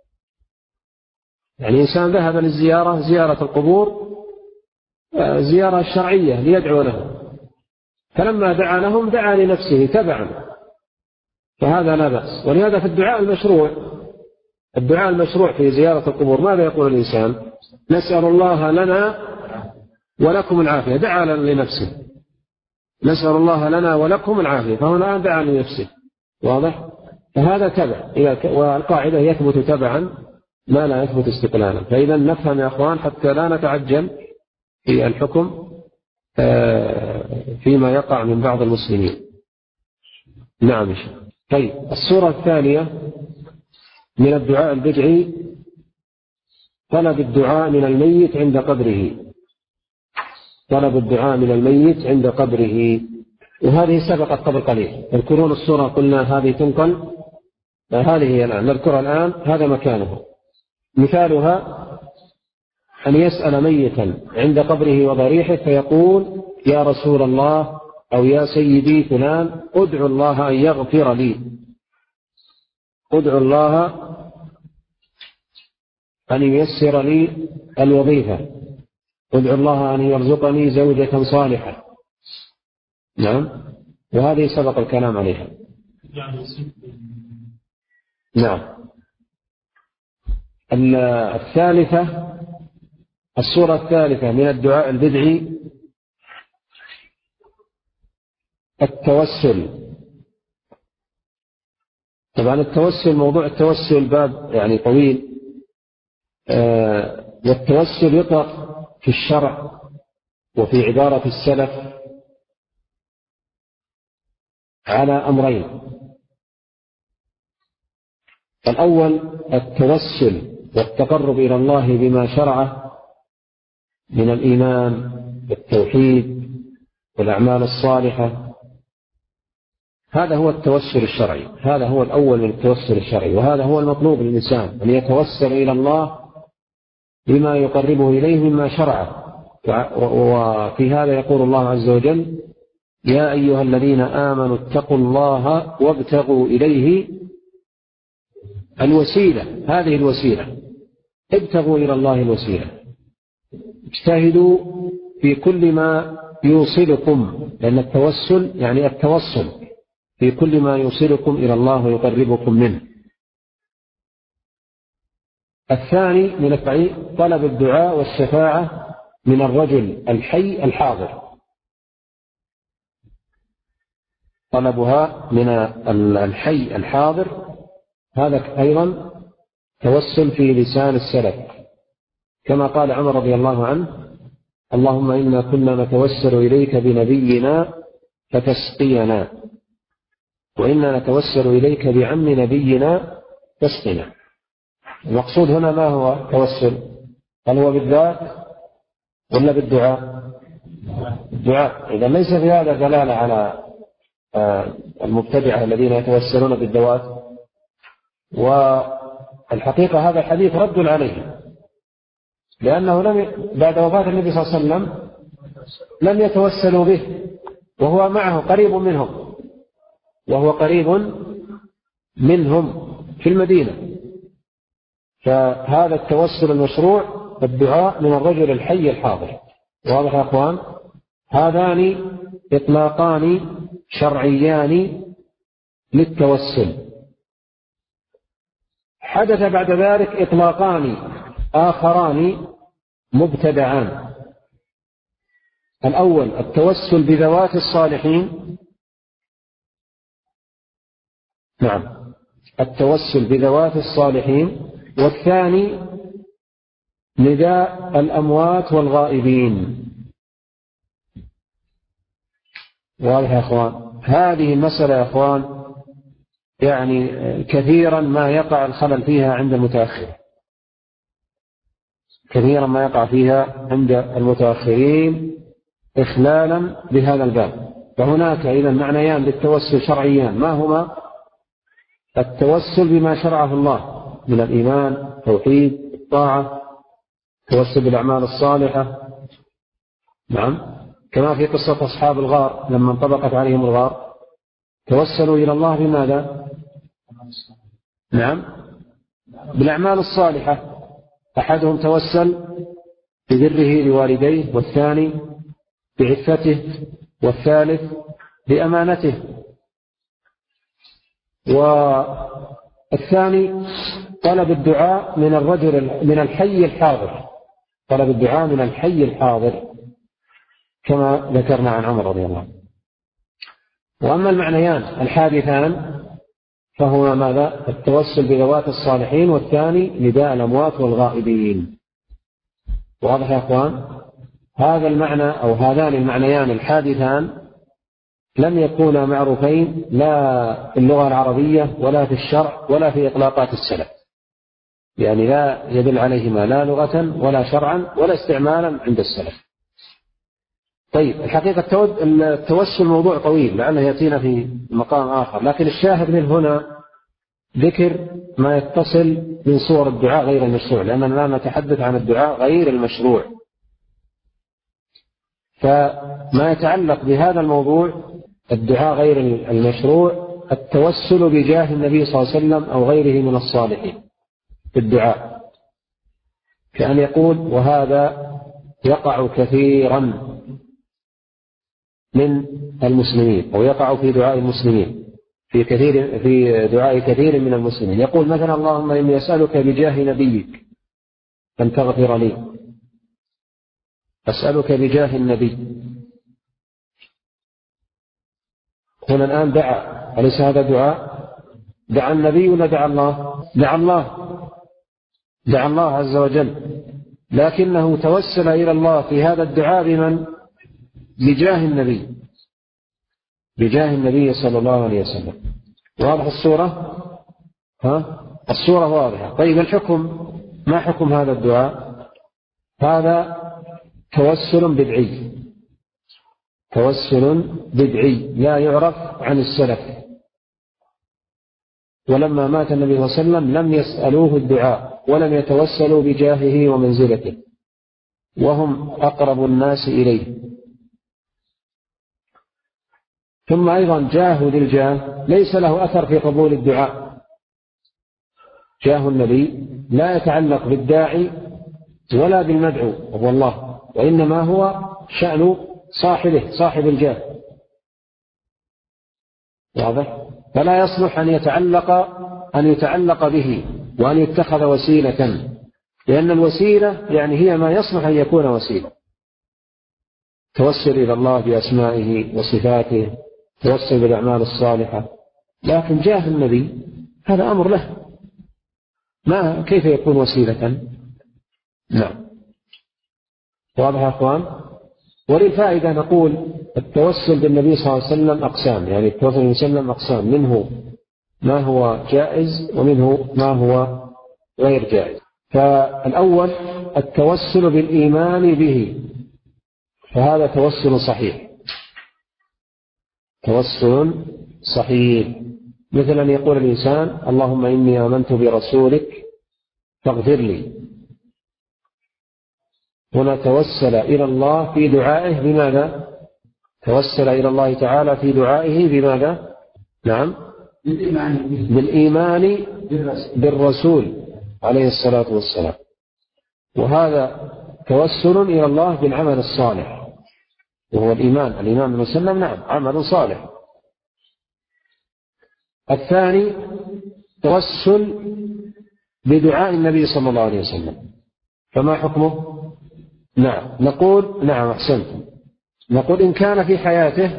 A: يعني إنسان ذهب للزيارة زيارة القبور زيارة شرعية ليدعو لهم، فلما دعا لهم دعا لنفسه تبعا، فهذا لا بأس. ولهذا في الدعاء المشروع الدعاء المشروع في زيارة القبور ماذا يقول الإنسان؟ نسأل الله لنا ولكم العافية. دعا لنفسه، نسأل الله لنا ولكم العافية، فهو الآن دعا لنفسه. واضح؟ فهذا تبع، والقاعدة يثبت تبعا ما لا يثبت استقلالا. فإذا نفهم يا أخوان حتى لا نتعجل في الحكم فيما يقع من بعض المسلمين. نعم. طيب، الصورة الثانية من الدعاء البدعي طلب الدعاء من الميت عند قبره طلب الدعاء من الميت عند قبره وهذه سبقت قبل قليل. تذكرون الصورة قلنا هذه تنقل، هذه هي الآن نذكرها الآن، هذا مكانه. مثالها أن يسأل ميتا عند قبره وضريحه فيقول يا رسول الله أو يا سيدي فلان ادعو الله أن يغفر لي، ادعو الله أن ييسر لي الوظيفة، ادعو الله أن يرزقني زوجة صالحة. نعم، وهذه سبق الكلام عليها. نعم. الثالثة الصورة الثالثة من الدعاء البدعي التوسل. طبعا التوسل، موضوع التوسل باب يعني طويل، آه والتوسل يطلق في الشرع وفي عبارة السلف على أمرين. الأول التوسل والتقرب إلى الله بما شرعه من الإيمان والتوحيد والأعمال الصالحة، هذا هو التوسل الشرعي، هذا هو الأول من التوسل الشرعي، وهذا هو المطلوب للإنسان أن يتوسل إلى الله بما يقربه إليه مما شرعه. وفي هذا يقول الله عز وجل يا أيها الذين آمنوا اتقوا الله وابتغوا إليه الوسيلة. هذه الوسيلة، ابتغوا إلى الله الوسيلة، اجتهدوا في كل ما يوصلكم، لأن التوسل يعني التوصل في كل ما يوصلكم إلى الله ويقربكم منه. الثاني من الفعل طلب الدعاء والشفاعة من الرجل الحي الحاضر، طلبها من الحي الحاضر، هذا أيضا توسل في لسان السلف، كما قال عمر رضي الله عنه اللهم إنا كنا نتوسل إليك بنبينا فتسقينا، وإنا نتوسل إليك بعم نبينا فاسقنا. المقصود هنا ما هو التوسل؟ هل هو بالذات ولا بالدعاء؟ الدعاء. إذا ليس في هذا دلالة على المبتدعة الذين يتوسلون بالذوات، والحقيقة هذا الحديث رد عليه، لأنه لم بعد وفاة النبي صلى الله عليه وسلم لم يتوسلوا به وهو معه قريب منهم وهو قريب منهم في المدينة. فهذا التوسل المشروع الدعاء من الرجل الحي الحاضر. واضح يا أخوان؟ هذان إطلاقان شرعيان للتوسل. حدث بعد ذلك إطلاقان آخران مبتدعان. الأول التوسل بذوات الصالحين، نعم التوسل بذوات الصالحين، والثاني نداء الأموات والغائبين. واضح يا أخوان؟ هذه المسألة يا أخوان يعني كثيرا ما يقع الخلل فيها عند المتأخر، كثيرا ما يقع فيها عند المتأخرين إخلالا بهذا الباب. فهناك إذا معنيان للتوسل شرعيان، ما هما؟ التوسل بما شرعه الله من الإيمان، التوحيد، الطاعة، التوسل بالأعمال الصالحة، نعم، كما في قصة أصحاب الغار لما انطبقت عليهم الغار توسلوا إلى الله بماذا؟ نعم بالأعمال الصالحة. أحدهم توسل ببره لوالديه، والثاني بعفته، والثالث بأمانته، والثاني طلب الدعاء من الرجل من الحي الحاضر، طلب الدعاء من الحي الحاضر كما ذكرنا عن عمر رضي الله عنه. وأما المعنيان الحادثان فهما ماذا؟ التوسل بذوات الصالحين، والثاني نداء الأموات والغائبين. واضح يا أخوان؟ هذا المعنى أو هذان المعنيان الحادثان لم يكونا معروفين لا في اللغة العربية ولا في الشرع ولا في إطلاقات السلف، يعني لا يدل عليهما لا لغة ولا شرعا ولا استعمالا عند السلف. طيب الحقيقة التوسل موضوع طويل لعله يأتينا في مقام آخر، لكن الشاهد من هنا ذكر ما يتصل من صور الدعاء غير المشروع، لأننا لا نتحدث عن الدعاء غير المشروع. فما يتعلق بهذا الموضوع الدعاء غير المشروع التوسل بجاه النبي صلى الله عليه وسلم أو غيره من الصالحين في الدعاء، كأن يقول وهذا يقع كثيرا من المسلمين أو يقع في دعاء المسلمين في كثير في دعاء كثير من المسلمين، يقول مثلا اللهم إني أسألك بجاه نبيك أن تغفر لي، أسألك بجاه النبي. هنا الآن دعا، أليس هذا دعاء؟ دعا النبي ولا دعا الله؟ دعا الله، دعا الله عز وجل، لكنه توسل إلى الله في هذا الدعاء بمن؟ بجاه النبي، بجاه النبي صلى الله عليه وسلم. واضح الصورة؟ ها؟ الصورة واضحة. طيب الحكم، ما حكم هذا الدعاء؟ هذا توسل بدعي، توسل بدعي لا يعرف عن السلف. ولما مات النبي صلى الله عليه وسلم لم يسألوه الدعاء ولم يتوسلوا بجاهه ومنزلته وهم أقرب الناس إليه. ثم أيضا جاه ذي الجاه ليس له أثر في قبول الدعاء. جاه النبي لا يتعلق بالداعي ولا بالمدعو وهو الله، وإنما هو شأن صاحبه صاحب الجاه. واضح؟ فلا يصلح أن يتعلق أن يتعلق به وأن يتخذ وسيلة، لأن الوسيلة يعني هي ما يصلح أن يكون وسيلة. توسل إلى الله بأسمائه وصفاته، توسل بالأعمال الصالحة، لكن جاه النبي هذا أمر له، ما كيف يكون وسيلة؟ نعم. واضح يا أخوان؟ وللفائدة نقول التوسل بالنبي صلى الله عليه وسلم أقسام، يعني التوسل بالنبي صلى الله عليه وسلم أقسام، منه ما هو جائز ومنه ما هو غير جائز. فالأول التوسل بالإيمان به، فهذا توسل صحيح، توسل صحيح، مثل أن يقول الإنسان اللهم إني آمنت برسولك فاغفر لي. هنا توسل إلى الله في دعائه بماذا؟ توسل إلى الله تعالى في دعائه بماذا؟ نعم، بالإيمان بالرسول عليه الصلاة والسلام. وهذا توسل إلى الله بالعمل الصالح، وهو الإيمان. الإيمان بالنبي صلى الله عليه وسلم نعم عمل صالح. الثاني توسل بدعاء النبي صلى الله عليه وسلم، فما حكمه؟ نعم نقول نعم أحسنت، نقول إن كان في حياته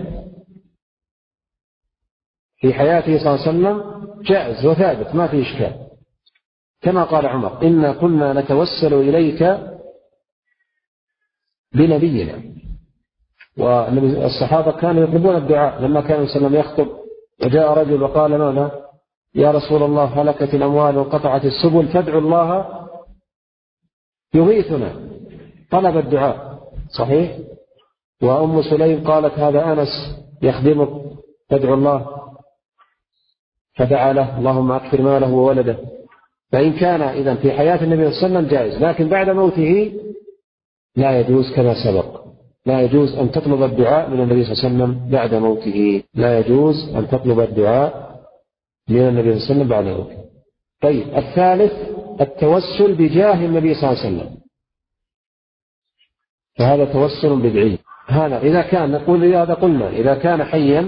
A: في حياته صلى الله عليه وسلم جائز وثابت ما في إشكال، كما قال عمر إنا كنا نتوسل إليك بنبينا. والصحابة كانوا يطلبون الدعاء لما كان صلى الله عليه وسلم يخطب وجاء رجل وقال ماذا؟ يا رسول الله هلكت الأموال وانقطعت السبل فادعوا الله يغيثنا، طلب الدعاء صحيح. وأم سليم قالت هذا أنس يخدمك فادعوا الله، فدعا له اللهم أكثر ماله وولده. فإن كان إذن في حياة النبي صلى الله عليه وسلم جائز، لكن بعد موته لا يجوز كما سبق، لا يجوز أن تطلب الدعاء من النبي صلى الله عليه وسلم بعد موته، لا يجوز أن تطلب الدعاء من النبي صلى الله عليه وسلم بعد موته. طيب الثالث التوسل بجاه النبي صلى الله عليه وسلم، فهذا توسل بدعي. هذا إذا كان نقول هذا قلنا إذا كان حيا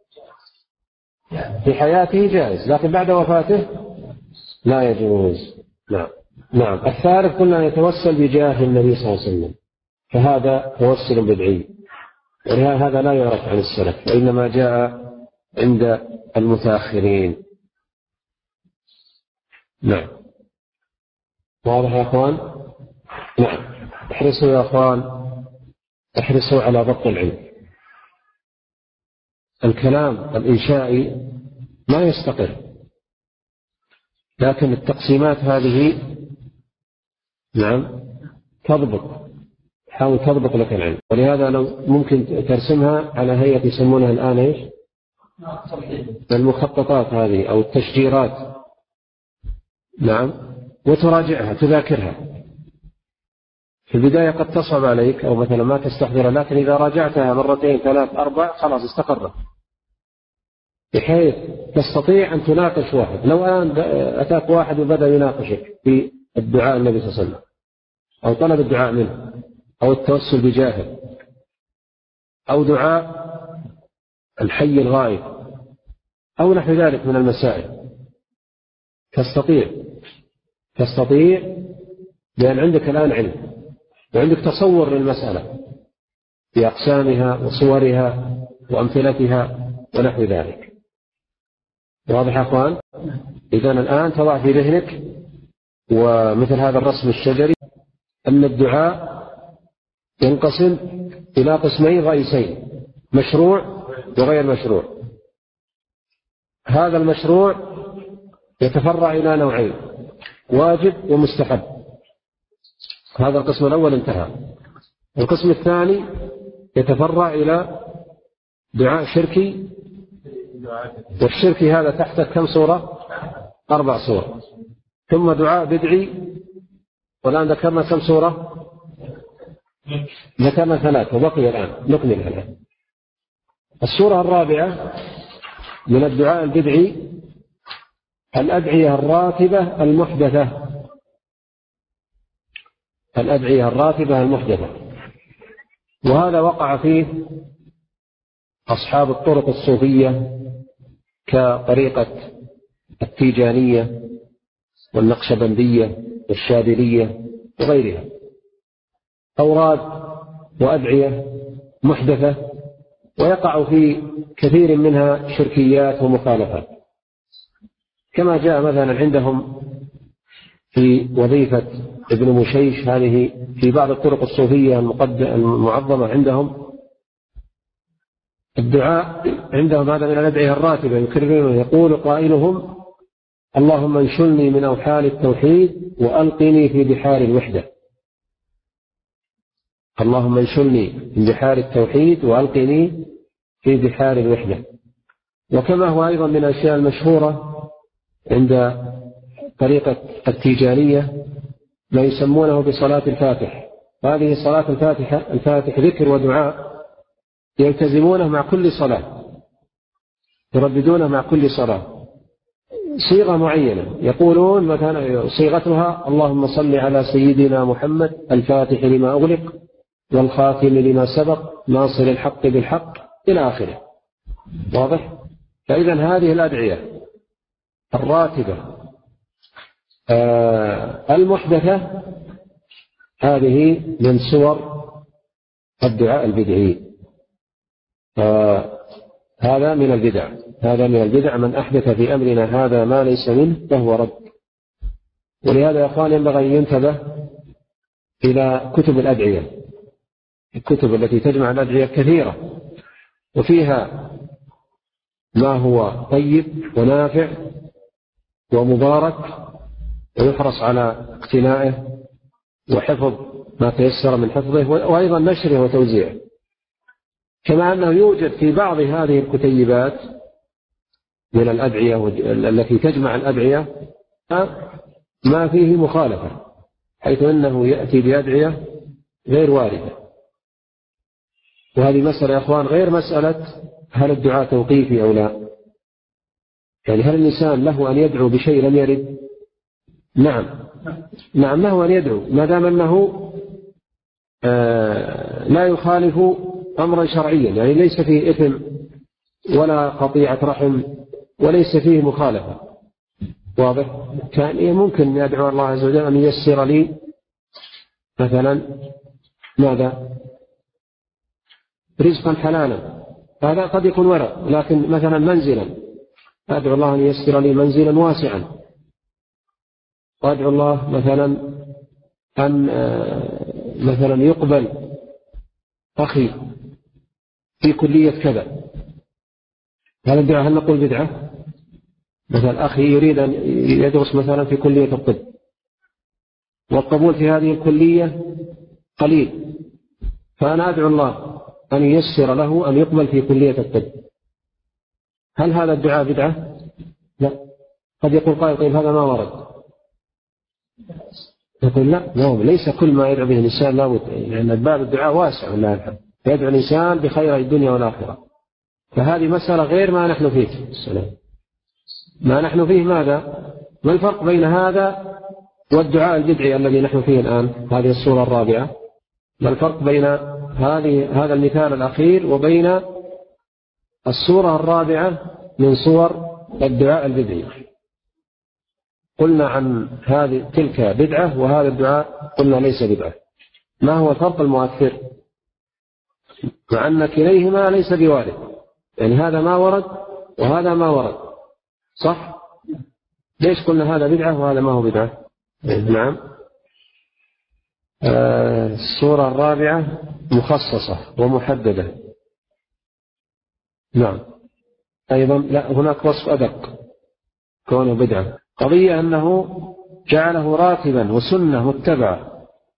A: في حياته جائز، لكن بعد وفاته لا يجوز. نعم نعم. الثالث قلنا أن يتوسل بجاه النبي صلى الله عليه وسلم، فهذا توسل بدعي، وهذا لا يعرف عن السلف، وإنما جاء عند المتأخرين. نعم واضح يا أخوان؟ نعم. احرصوا يا أخوان، احرصوا على ضبط العلم. الكلام الإنشائي ما يستقر، لكن التقسيمات هذه نعم تضبط، حاول تضبط لك العلم. ولهذا لو ممكن ترسمها على هيئة يسمونها الآن إيش؟ المخططات هذه أو التشجيرات، نعم، وتراجعها تذاكرها. في البداية قد تصعب عليك أو مثلا ما تستحضرها، لكن إذا راجعتها مرتين ثلاث أربع خلاص استقرت، بحيث تستطيع أن تناقش واحد. لو الآن أتاك واحد وبدأ يناقشك في الدعاء النبي صلى الله عليه وسلم أو طلب الدعاء منه أو التوسل بجاهه أو دعاء الحي الغائب أو نحو ذلك من المسائل، تستطيع تستطيع لأن عندك الآن علم وعندك تصور للمسألة بأقسامها وصورها وأمثلتها ونحو ذلك. واضح يا أخوان؟ إذن الآن تضع في ذهنك ومثل هذا الرسم الشجري أن الدعاء ينقسم إلى قسمين رئيسين، مشروع وغير مشروع. هذا المشروع يتفرع إلى نوعين، واجب ومستحب. هذا القسم الأول انتهى. القسم الثاني يتفرع إلى دعاء شركي، والشركي هذا تحت كم صورة؟ أربع صور. ثم دعاء بدعي، والآن ذكرنا كم صورة؟ ذكرنا ثلاثة وبقي الآن نكمل الآن. الصورة الرابعة من الدعاء البدعي الأدعية الراتبة المحدثة، الأدعية الراتبة المحدثة، وهذا وقع فيه أصحاب الطرق الصوفية كطريقة التيجانية والنقشبندية والشاذلية وغيرها، أوراد وأدعية محدثة، ويقع في كثير منها شركيات ومخالفات، كما جاء مثلا عندهم في وظيفة ابن مشيش هذه في بعض الطرق الصوفية المعظمة عندهم، الدعاء عندهم هذا من الأدعية الراتبة يكررون، يقول قائلهم: اللهم انشلني من أوحال التوحيد وألقني في بحار الوحدة. اللهم انشلني من بحار التوحيد وألقني في بحار الوحدة. وكما هو أيضا من الأشياء المشهورة عند طريقة التيجانية ما يسمونه بصلاة الفاتح. هذه صلاة الفاتحة الفاتح ذكر ودعاء يلتزمونه مع كل صلاة، يرددونه مع كل صلاة صيغة معينة، يقولون مثلا صيغتها: اللهم صل على سيدنا محمد الفاتح لما أغلق والخاتم لما سبق ناصر الحق بالحق إلى آخره. واضح؟ فإذا هذه الأدعية الراتبة آه المحدثة هذه من صور الدعاء البدعي. آه هذا من البدع، هذا من البدع. من أحدث في أمرنا هذا ما ليس منه فهو رد. ولهذا يا أخوان ينبغي أن ينتبه إلى كتب الأدعية. الكتب التي تجمع الأدعية كثيرة وفيها ما هو طيب ونافع ومبارك، ويحرص على اقتنائه وحفظ ما تيسر من حفظه وأيضا نشره وتوزيعه. كما أنه يوجد في بعض هذه الكتيبات من الأدعية التي تجمع الأدعية ما فيه مخالفة، حيث أنه يأتي بأدعية غير واردة. وهذه مسألة يا أخوان غير مسألة هل الدعاء توقيفي أو لا. يعني هل الإنسان له أن يدعو بشيء لم يرد؟ نعم نعم له أن يدعو ما دام أنه آه لا يخالف أمرا شرعيا، يعني ليس فيه إثم ولا قطيعة رحم وليس فيه مخالفة. واضح؟ كان ممكن يدعو الله عز وجل أن ييسر لي مثلا ماذا؟ رزقا حلالا، هذا قد يكون ورع. لكن مثلا منزلا، أدعو الله أن ييسر لي منزلا واسعا، وأدعو الله مثلا أن مثلا يقبل أخي في كلية كذا. هذا الدعاء هل نقول بدعة؟ مثلا أخي يريد أن يدرس مثلا في كلية الطب والقبول في هذه الكلية قليل، فأنا أدعو الله أن ييسر له أن يقبل في كلية الطب. هل هذا الدعاء بدعة؟ لا. قد يقول قائل: طيب هذا ما ورد. يقول: لا، لا، ليس كل ما يدعو به الإنسان لا بد، لأن باب الدعاء واسع والله الحمد، يدعو الإنسان بخير الدنيا والآخرة. فهذه مسألة غير ما نحن فيه. السلام. ما نحن فيه ماذا؟ ما الفرق بين هذا والدعاء البدعي الذي نحن فيه الآن؟ هذه الصورة الرابعة. ما الفرق بين هذه هذا المثال الأخير وبين الصورة الرابعة من صور الدعاء البدعي؟ قلنا عن هذه تلك بدعة وهذا الدعاء قلنا ليس بدعة. ما هو الفرق المؤثر؟ مع أن كليهما ليس بوارد، يعني هذا ما ورد وهذا ما ورد، صح؟ ليش قلنا هذا بدعة وهذا ما هو بدعة؟ نعم. آه الصورة الرابعة مخصصة ومحددة. نعم. أيضا لا، هناك وصف أدق كونه بدعة. قضية أنه جعله راتبا وسنة متبعة،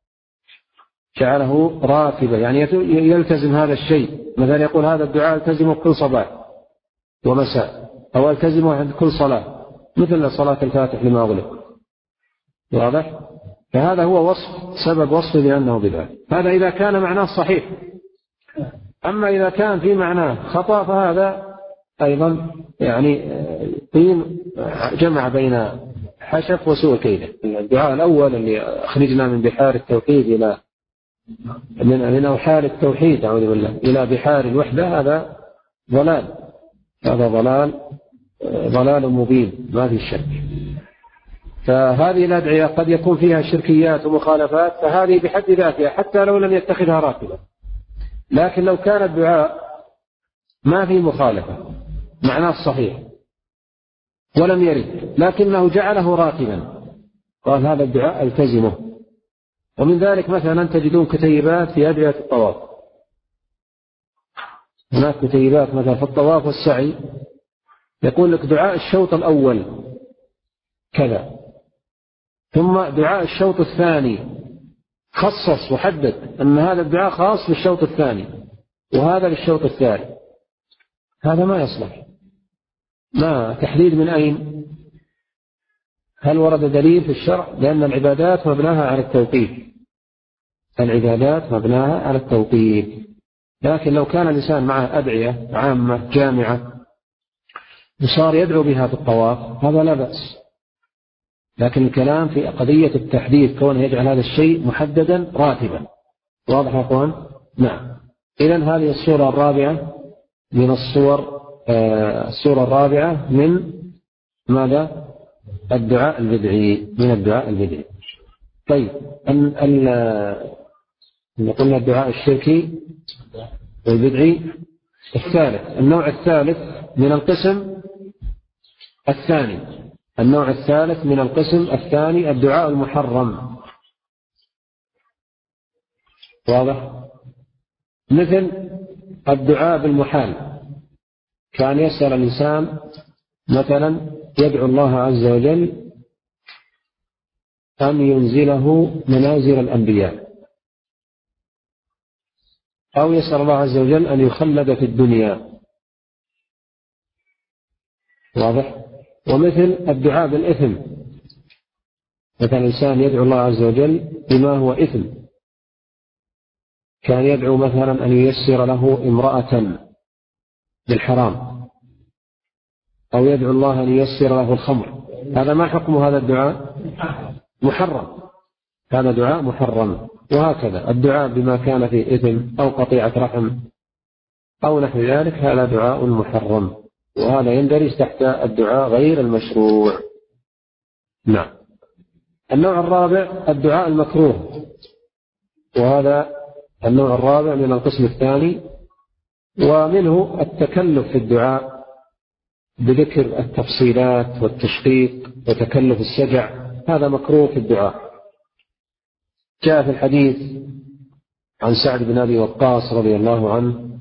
A: جعله راتبا يعني يلتزم هذا الشيء. مثلا يقول هذا الدعاء التزمه كل صباح ومساء، أو التزمه عند كل صلاة، مثل صلاة الفاتح لما أغلق. واضح؟ فهذا هو وصف سبب وصفه بأنه بدعة. هذا إذا كان معناه صحيح. أما إذا كان في معناه خطأ فهذا أيضا يعني طين جمع بين حشف وسوء كيده. الدعاء الأول اللي أخرجنا من بحار التوحيد إلى من من أوحال التوحيد أعوذ بالله إلى بحار الوحدة، هذا ضلال، هذا ضلال ضلال مبين ما في شك. فهذه الأدعية قد يكون فيها شركيات ومخالفات، فهذه بحد ذاتها حتى لو لم يتخذها راتبة. لكن لو كان الدعاء ما في مخالفة معناه صحيح ولم يرد لكنه جعله راتبا، قال هذا الدعاء التزمه. ومن ذلك مثلا تجدون كتيبات في أدعية الطواف، هناك كتيبات مثلا في الطواف والسعي يقول لك دعاء الشوط الأول كذا، ثم دعاء الشوط الثاني خصص وحدد أن هذا الدعاء خاص بالشوط الثاني وهذا للشوط الثالث. هذا ما يصلح. ما تحديد من أين؟ هل ورد دليل في الشرع؟ لأن العبادات مبناها على التوقيف، العبادات مبناها على التوقيف. لكن لو كان الإنسان معه أدعية عامة جامعة وصار يدعو بها في الطواف هذا لا بأس، لكن الكلام في قضية التحديد كونه يجعل هذا الشيء محددا راتبا. واضح يا أخوان؟ نعم. إذن هذه الصورة الرابعة من الصور آه الصورة الرابعة من ماذا؟ الدعاء البدعي، من الدعاء البدعي. طيب ال قلنا الدعاء الشركي والبدعي. الثالث النوع الثالث من القسم الثاني النوع الثالث من القسم الثاني الدعاء المحرم. واضح؟ مثل الدعاء بالمحال، كان يسأل الإنسان مثلا يدعو الله عز وجل أن ينزله منازل الأنبياء، أو يسأل الله عز وجل أن يخلد في الدنيا. واضح؟ ومثل الدعاء بالإثم، مثلا الإنسان يدعو الله عز وجل بما هو إثم، كان يدعو مثلا أن ييسر له امرأة بالحرام، أو يدعو الله أن ييسر له الخمر. هذا ما حكم هذا الدعاء؟ محرم، هذا دعاء محرم. وهكذا الدعاء بما كان فيه إثم أو قطيعة رحم أو نحو ذلك، هذا دعاء محرم، وهذا يندرج تحت الدعاء غير المشروع. نعم. النوع الرابع الدعاء المكروه، وهذا النوع الرابع من القسم الثاني، ومنه التكلف في الدعاء بذكر التفصيلات والتشقيق وتكلف السجع، هذا مكروه في الدعاء. جاء في الحديث عن سعد بن أبي وقاص رضي الله عنه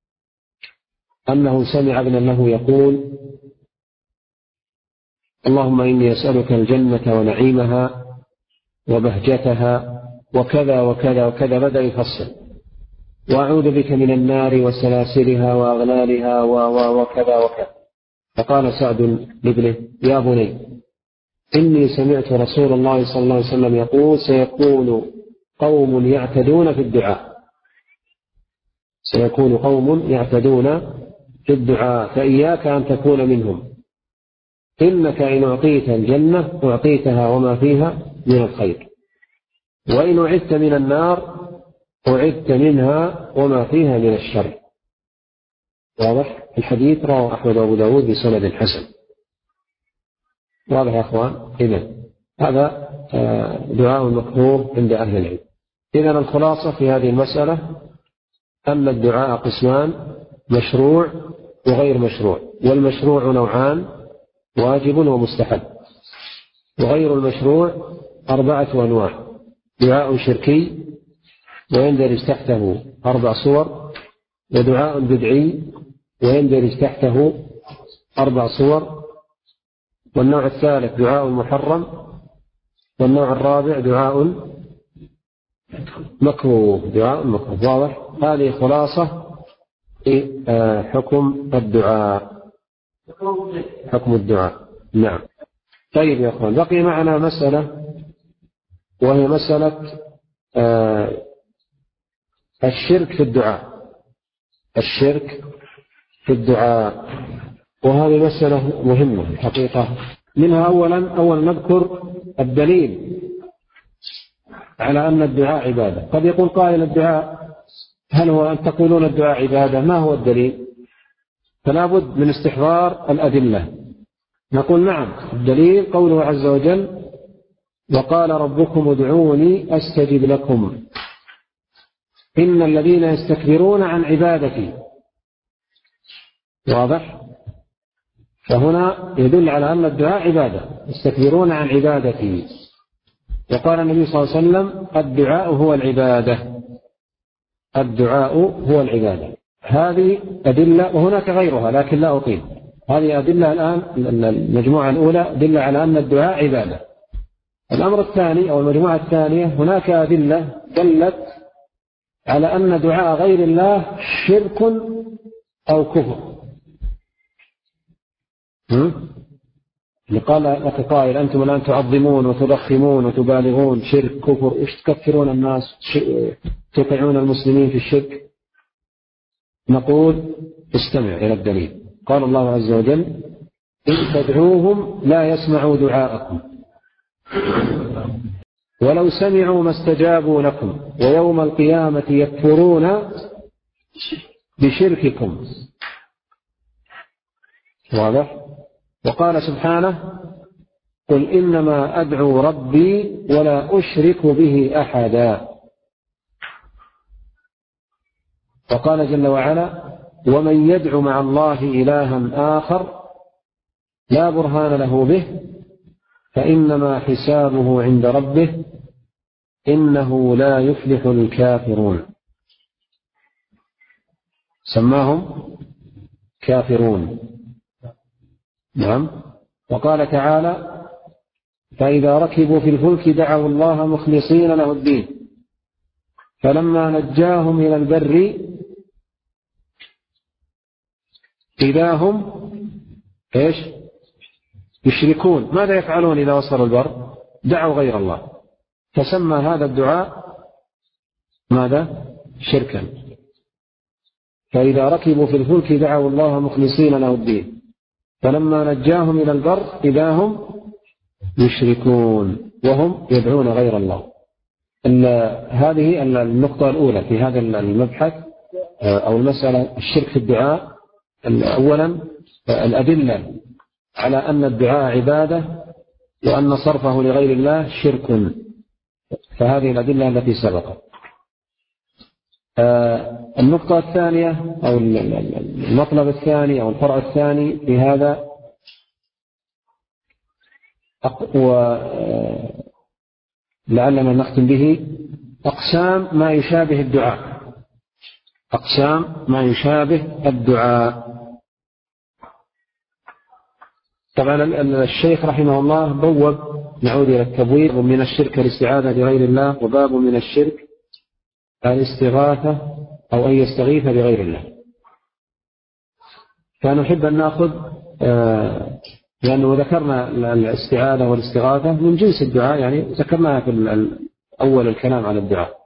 A: أنه سمع ابنا له يقول: اللهم إني أسألك الجنة ونعيمها وبهجتها وكذا وكذا وكذا، بدأ يفصل، وأعوذ بك من النار وسلاسلها وأغلالها وكذا وكذا. فقال سعد لابنه: يا بني، إني سمعت رسول الله صلى الله عليه وسلم يقول: سيكون قوم يعتدون في الدعاء سيكون قوم يعتدون في الدعاء فإياك أن تكون منهم، إنك إن أعطيت الجنة أعطيتها وما فيها من الخير، وإن أعدت من النار أعدت منها وما فيها من الشر. واضح؟ الحديث رواه أحمد وأبو داود بسند حسن. واضح يا أخوان؟ إذن هذا دعاء مكروه عند أهل العلم. إذن الخلاصة في هذه المسألة أن الدعاء قسمان: مشروع وغير مشروع، والمشروع نوعان: واجب ومستحب. وغير المشروع أربعة أنواع: دعاء شركي ويندرج تحته أربع صور، ودعاء بدعي ويندرج تحته أربع صور، والنوع الثالث دعاء محرم، والنوع الرابع دعاء مكروه دعاء مكروه. واضح؟ هذه خلاصة في حكم الدعاء حكم الدعاء. نعم. طيب يا أخوان، بقي معنا مسألة، وهي مسألة الشرك في الدعاء الشرك في الدعاء وهذه مسألة مهمة حقيقة. منها أولا أولا نذكر الدليل على أن الدعاء عبادة. قد يقول قائل: الدعاء هل هو أن تقولون الدعاء عبادة؟ ما هو الدليل؟ فلا بد من استحضار الأدلة. نقول: نعم، الدليل قوله عز وجل: وقال ربكم ادعوني أستجب لكم إن الذين يستكبرون عن عبادتي. واضح؟ فهنا يدل على أن الدعاء عبادة، يستكبرون عن عبادتي. وقال النبي صلى الله عليه وسلم: الدعاء هو العبادة الدعاء هو العبادة هذه أدلة وهناك غيرها لكن لا أطيل. هذه أدلة الآن المجموعة الأولى أدلة على أن الدعاء عبادة. الأمر الثاني أو المجموعة الثانية هناك أدلة دلت على أن دعاء غير الله شرك أو كفر. قال لك قائل أنتم الآن تعظمون وتضخمون وتبالغون شرك كفر، إيش تكفرون الناس توقعون المسلمين في الشرك؟ نقول استمع إلى الدليل. قال الله عز وجل إن تدعوهم لا يسمعوا دعاءكم ولو سمعوا ما استجابوا لكم ويوم القيامة يكفرون بشرككم. واضح؟ وقال سبحانه قل إنما أدعو ربي ولا أشرك به أحدا. وقال جل وعلا ومن يدعو مع الله إلها آخر لا برهان له به فإنما حسابه عند ربه إنه لا يفلح الكافرون. سماهم كافرون. نعم. وقال تعالى فإذا ركبوا في الفلك دعوا الله مخلصين له الدين فلما نجاهم إلى البر إذا هم إيش يشركون. ماذا يفعلون إذا وصلوا البر؟ دعوا غير الله، فسمى هذا الدعاء ماذا؟ شركا. فإذا ركبوا في الفلك دعوا الله مخلصين له الدين فلما نجاهم إلى البر إذا هم يشركون وهم يدعون غير الله. هذه النقطة الأولى في هذا المبحث أو المسألة الشرك في الدعاء. أولا الأدلة على أن الدعاء عبادة وأن صرفه لغير الله شرك، فهذه الأدلة التي سبقت. النقطة الثانية أو المطلب الثاني أو الفرع الثاني في هذا ولعلنا نختم به أقسام ما يشابه الدعاء. أقسام ما يشابه الدعاء. طبعا الشيخ رحمه الله بوب، نعود إلى التبويب، من الشرك الاستعاذة لغير الله، وباب من الشرك الاستغاثة أو أن يستغيث بغير الله. فنحب أن نأخذ آه لأنه ذكرنا الاستعاذة والاستغاثة من جنس الدعاء، يعني ذكرناها في أول الكلام على الدعاء.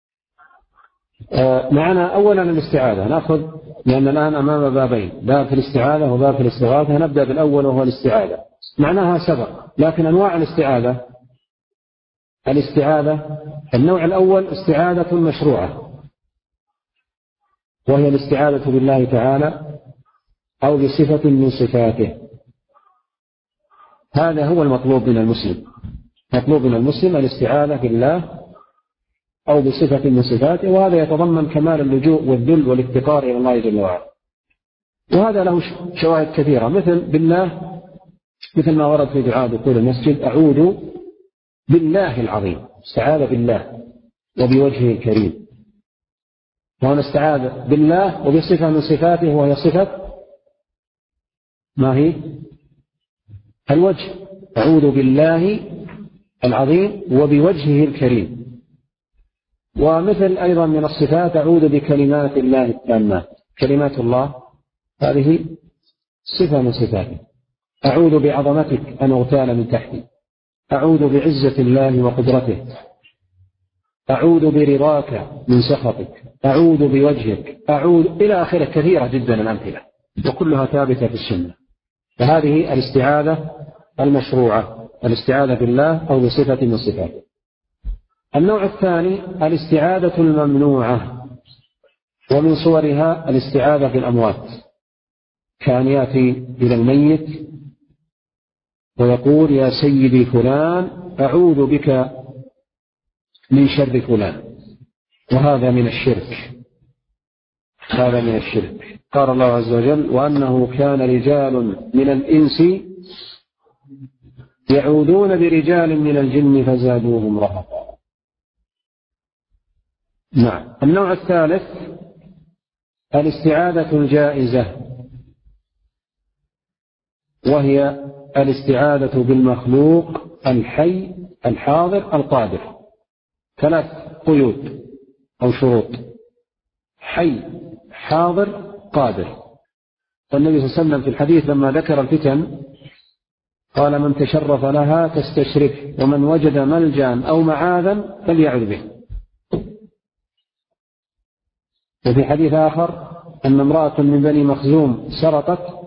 A: آه معنا أولا الاستعاذة نأخذ، لأن الآن أمام بابين، باب في الاستعاذة وباب في الاستغاثة. نبدأ بالأول وهو الاستعاذة. معناها سبق، لكن أنواع الاستعاذة الاستعاذة النوع الأول استعاذة مشروعة، وهي الاستعاذة بالله تعالى أو بصفة من صفاته. هذا هو المطلوب من المسلم. مطلوب من المسلم الاستعاذة بالله أو بصفة من صفاته، وهذا يتضمن كمال اللجوء والذل والافتقار إلى الله جل وعلا. وهذا له شواهد كثيرة، مثل بالله، مثل ما ورد في دعاء دخول المسجد أعوذ بالله العظيم، استعاذ بالله وبوجهه الكريم. وهنا استعاذ بالله وبصفة من صفاته، وهي صفة ما هي؟ الوجه. أعوذ بالله العظيم وبوجهه الكريم. ومثل أيضا من الصفات أعوذ بكلمات الله التامات. كلمات الله هذه صفة من صفاته. أعوذ بعظمتك أن أغتال من تحتي، أعوذ بعزة الله وقدرته، أعوذ برضاك من سخطك، أعوذ بوجهك، أعوذ إلى آخره. كثيرة جدا الأمثلة وكلها ثابتة في السنة. فهذه الاستعاذة المشروعة، الاستعاذة بالله أو بصفة من صفاته. النوع الثاني الاستعاذة الممنوعة، ومن صورها الاستعاذة بالأموات، كان يأتي إلى الميت ويقول يا سيدي فلان أعوذ بك من شر فلان، وهذا من الشرك. هذا من الشرك. قال الله عز وجل وأنه كان رجال من الإنس يعوذون برجال من الجن فزادوهم رهقا. نعم. النوع الثالث الاستعاذة الجائزة، وهي الاستعاذة بالمخلوق الحي الحاضر القادر. ثلاث قيود أو شروط: حي، حاضر، قادر. فالنبي صلى الله عليه وسلم في الحديث لما ذكر الفتن قال: من تشرف لها تستشرف، ومن وجد ملجا أو معاذا فليعذ به. وفي حديث آخر أن امرأة من بني مخزوم سرقت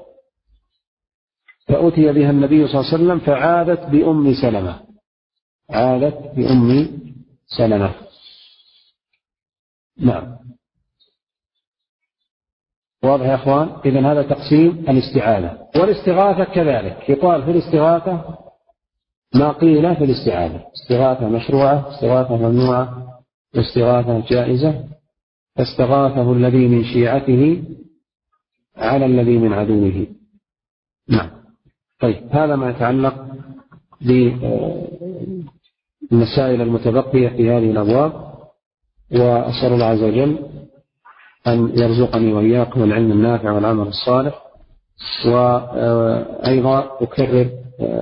A: فأتي بها النبي صلى الله عليه وسلم فعاذت بأم سلمة، عاذت بأم سلمة. نعم، واضح يا أخوان؟ إذن هذا تقسيم الاستعاذة. والاستغاثة كذلك، يقال في الاستغاثة ما قيل في الاستعاذة: استغاثة مشروعة، استغاثة ممنوعة، واستغاثة جائزة. فاستغاثه الذي من شيعته على الذي من عدوه. نعم. طيب، هذا ما يتعلق بالمسائل المتبقية في هذه الأبواب، وأسأل الله عز وجل أن يرزقني وإياكم العلم النافع والعمل الصالح. وأيضا أكرر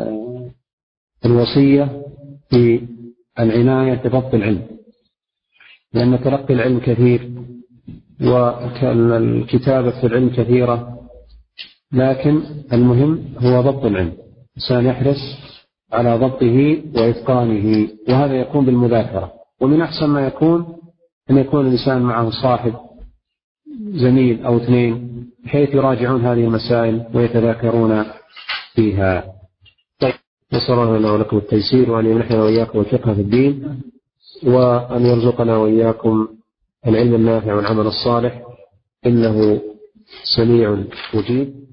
A: الوصية في العناية بضبط العلم، لأن تلقي العلم كثير والكتابة في العلم كثيرة، لكن المهم هو ضبط العلم. الإنسان يحرص على ضبطه وإتقانه، وهذا يكون بالمذاكرة. ومن أحسن ما يكون أن يكون الإنسان معه صاحب، زميل أو اثنين، بحيث يراجعون هذه المسائل ويتذاكرون فيها. طيب، نسأل الله لنا ولكم التيسير، وأن يمنحنا وإياكم الفقه في الدين، وأن يرزقنا وإياكم العلم النافع والعمل الصالح، إنه سميع مجيب.